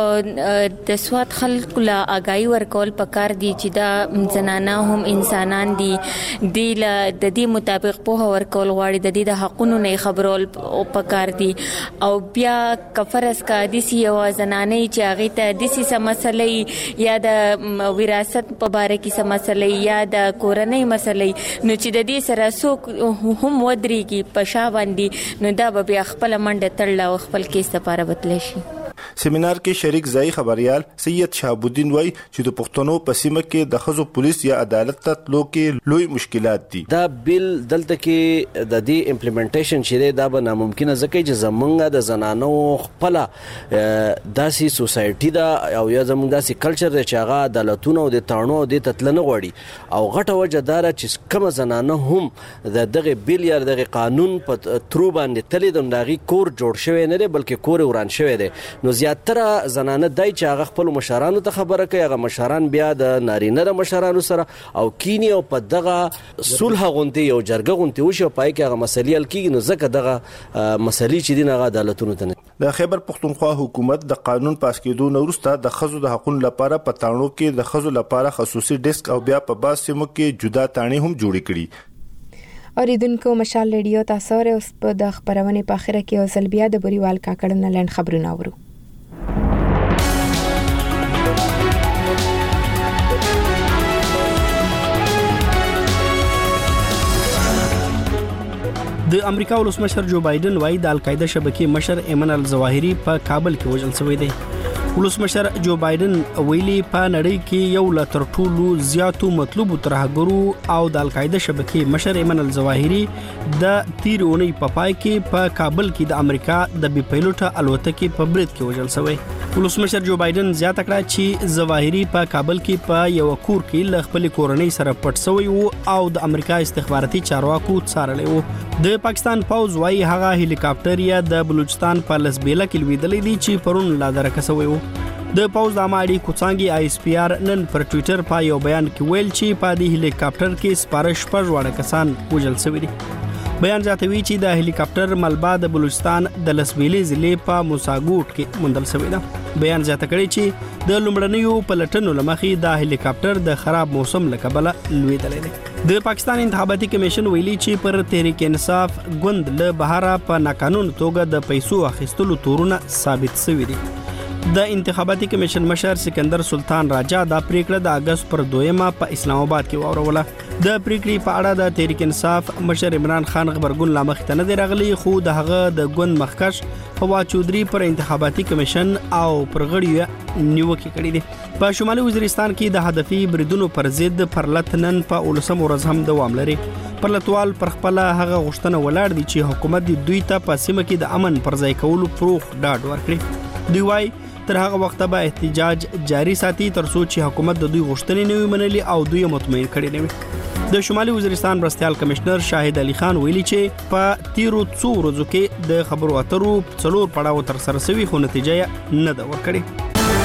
خو د سواد خلکو لا آگاهي ورکول پکار دي چې دا زنانه هم انسانان دي دی له د دې مطابق په ورکول غواړي د دې د حقونو نه خبرول پکار دي او بیا کفرس کا دسی او زنانه چې هغه ته دسی سم مسلې یا د وراثت په باره کې سم مسلې یا د کورنۍ مسلې نو چې د دې سره څوک هم ودرېږي په شا باندې نو دا به خپل منډه تړل او خپل کیس لپاره وتلی شي. سیمینار کې شریک ځای خبريال سید شهاب الدین وای چې د پښتنو په سیمه کې د خزو پولیس یا عدالت ته تلو کې لوی مشکلات دي. دا بیل دلته کې د دې امپلیمنټیشن چې دا به ناممکن ځکه چې زمونږ د زنانو خپل داسي سوسایټي دا او یا زمونږ داسي کلچر دی چې هغه عدالتونه او د تانو او د تتلنه غوړي او غټه وجه دار چې کوم زنانه هم دغه بیل یا دغه قانون په ترو باندې تلې دغه کور جوړ شوی نه دی بلکې کور وران شوی دی. نو زیاتره زنانه دای چې هغه خپل مشرانو ته خبره کوي هغه مشران بیا د نارینه د مشرانو سره او کینی او په دغه صلح غونټي او جرګه غونټي وشو پای کې هغه مسلې حل کیږي نو ځکه دغه مسلې چې دین هغه عدالتونو ته د خیبر پختونخوا حکومت د قانون پاس کېدو نه وروسته د خزو د حقوقو لپاره په تاڼو کې د خزو لپاره خصوصي ډیسک او بیا په باز سیمو کې جدا تاڼې هم جوړې کړي. اوریدونکو مشال ریډیو تاسو سره اوس په د خبرونه په اخره کې اوسل بیا د بریوال کاکړ نه لند خبرونه اورو. د امریکا ولسمشر جو بایدن وايي د القاعده شبکې مشر ایمن الظواهری په کابل کې وژل شوی دی. ولسمشر جو بایدن ویلي په نړۍ کې یو لا تر ټولو زیاتو مطلوبو ترهګرو او د القاعده شبکې مشر ایمن الظواهری د تیر اونۍ په پای کې په کابل کې د امریکا د بي پایلوټه الوتکې په برید کې وژل شوی. ولسمشر جو بایدن زیاته کړه چې ظواهری په کابل کې په یو کور کې ل خپل کورنۍ سره پټ شوی وو او د امریکا استخباراتي چارواکو څارلې وو. د پاکستان پوز وايي هغه هلیکاپټر یا د بلوچستان په لسبیله کې لویدلې دي چې پرون لا درکه شوی وو. د پوز د اماړي کوڅانګي آی اس پی آر نن پر ټوئیټر په یو بیان کې ویل چې په دې هلیکاپټر کې سپارښت پرځوړه کسان وژل شوی دي. بیان ځاتوي چې د هلیکاپټر ملبا د بلوچستان د لسبیلې ضلع په موساګوټ کې موندل شوی دی. بیان ځاته کړی چې د لومړنیو پلټنو لمخې د هلیکاپټر د خراب موسم له کبله لویدلې دی. د پاکستان انتخاباتي کمیشن ویلي چې پر تحریک انصاف ګوند له بهره په ناقانون توګه د پیسو اخیستلو تورونه ثابت شوي دي. د انتخاباتي کمیشن مشر سکندر سلطان راجا دا پریکړه د اگست پر 2 په اسلام آباد کې واوروله. د پریکړې په اړه د تحریک انصاف مشر عمران خان خبرګون لا مخ ته نه دی راغلی خو د هغه د ګوند مخکش فواد چودري پر انتخاباتي کمیشن او پر غړیو نیوکه کړې ده. په شمالي وزیرستان کې د هدفي بریدونو پر ضد پرلتنن په 19 ورځ هم دوام لري. پرلتوال پر خپل هغه غوښتنه ولاړ دي چې حکومت دوی ته په سیمه کې د امن پر ځای کولو پروخ ډاډ ورکړي. دوی وايي تر هغه وخته به احتجاج جاری ساتي تر څو چې حکومت د دوی غوښتنې نه وي منلي او دوی مطمئن کړي نه وي. د شمالي وزیرستان مرستیال کمشنر شاهد علي خان ویلي چې په تیرو څو ورځو کې د خبرو اترو 4 پړاو تر سره شوي خو نتیجه نه ده ورکړې.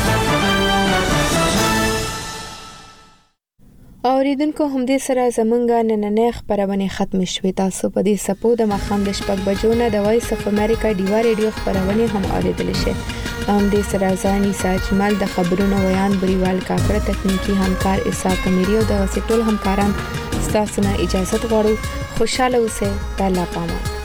اوریدونکو همدې سره زمونږه نننۍ خبرونه ختم شوې. تاسو په دې سپو د مخام د شپږ بجو نه د وایس اف امریکا ډیوا ریډیو خبرونه هم اوریدل شي. همدې سره ځاني ساجمال د خبرونو ویان بریوال کاکړه تکنیکی همکار اسحاق کمیری او د وسټول همکاران ستاسو نه اجازه غواړو. خوشاله اوسئ. الله پامان.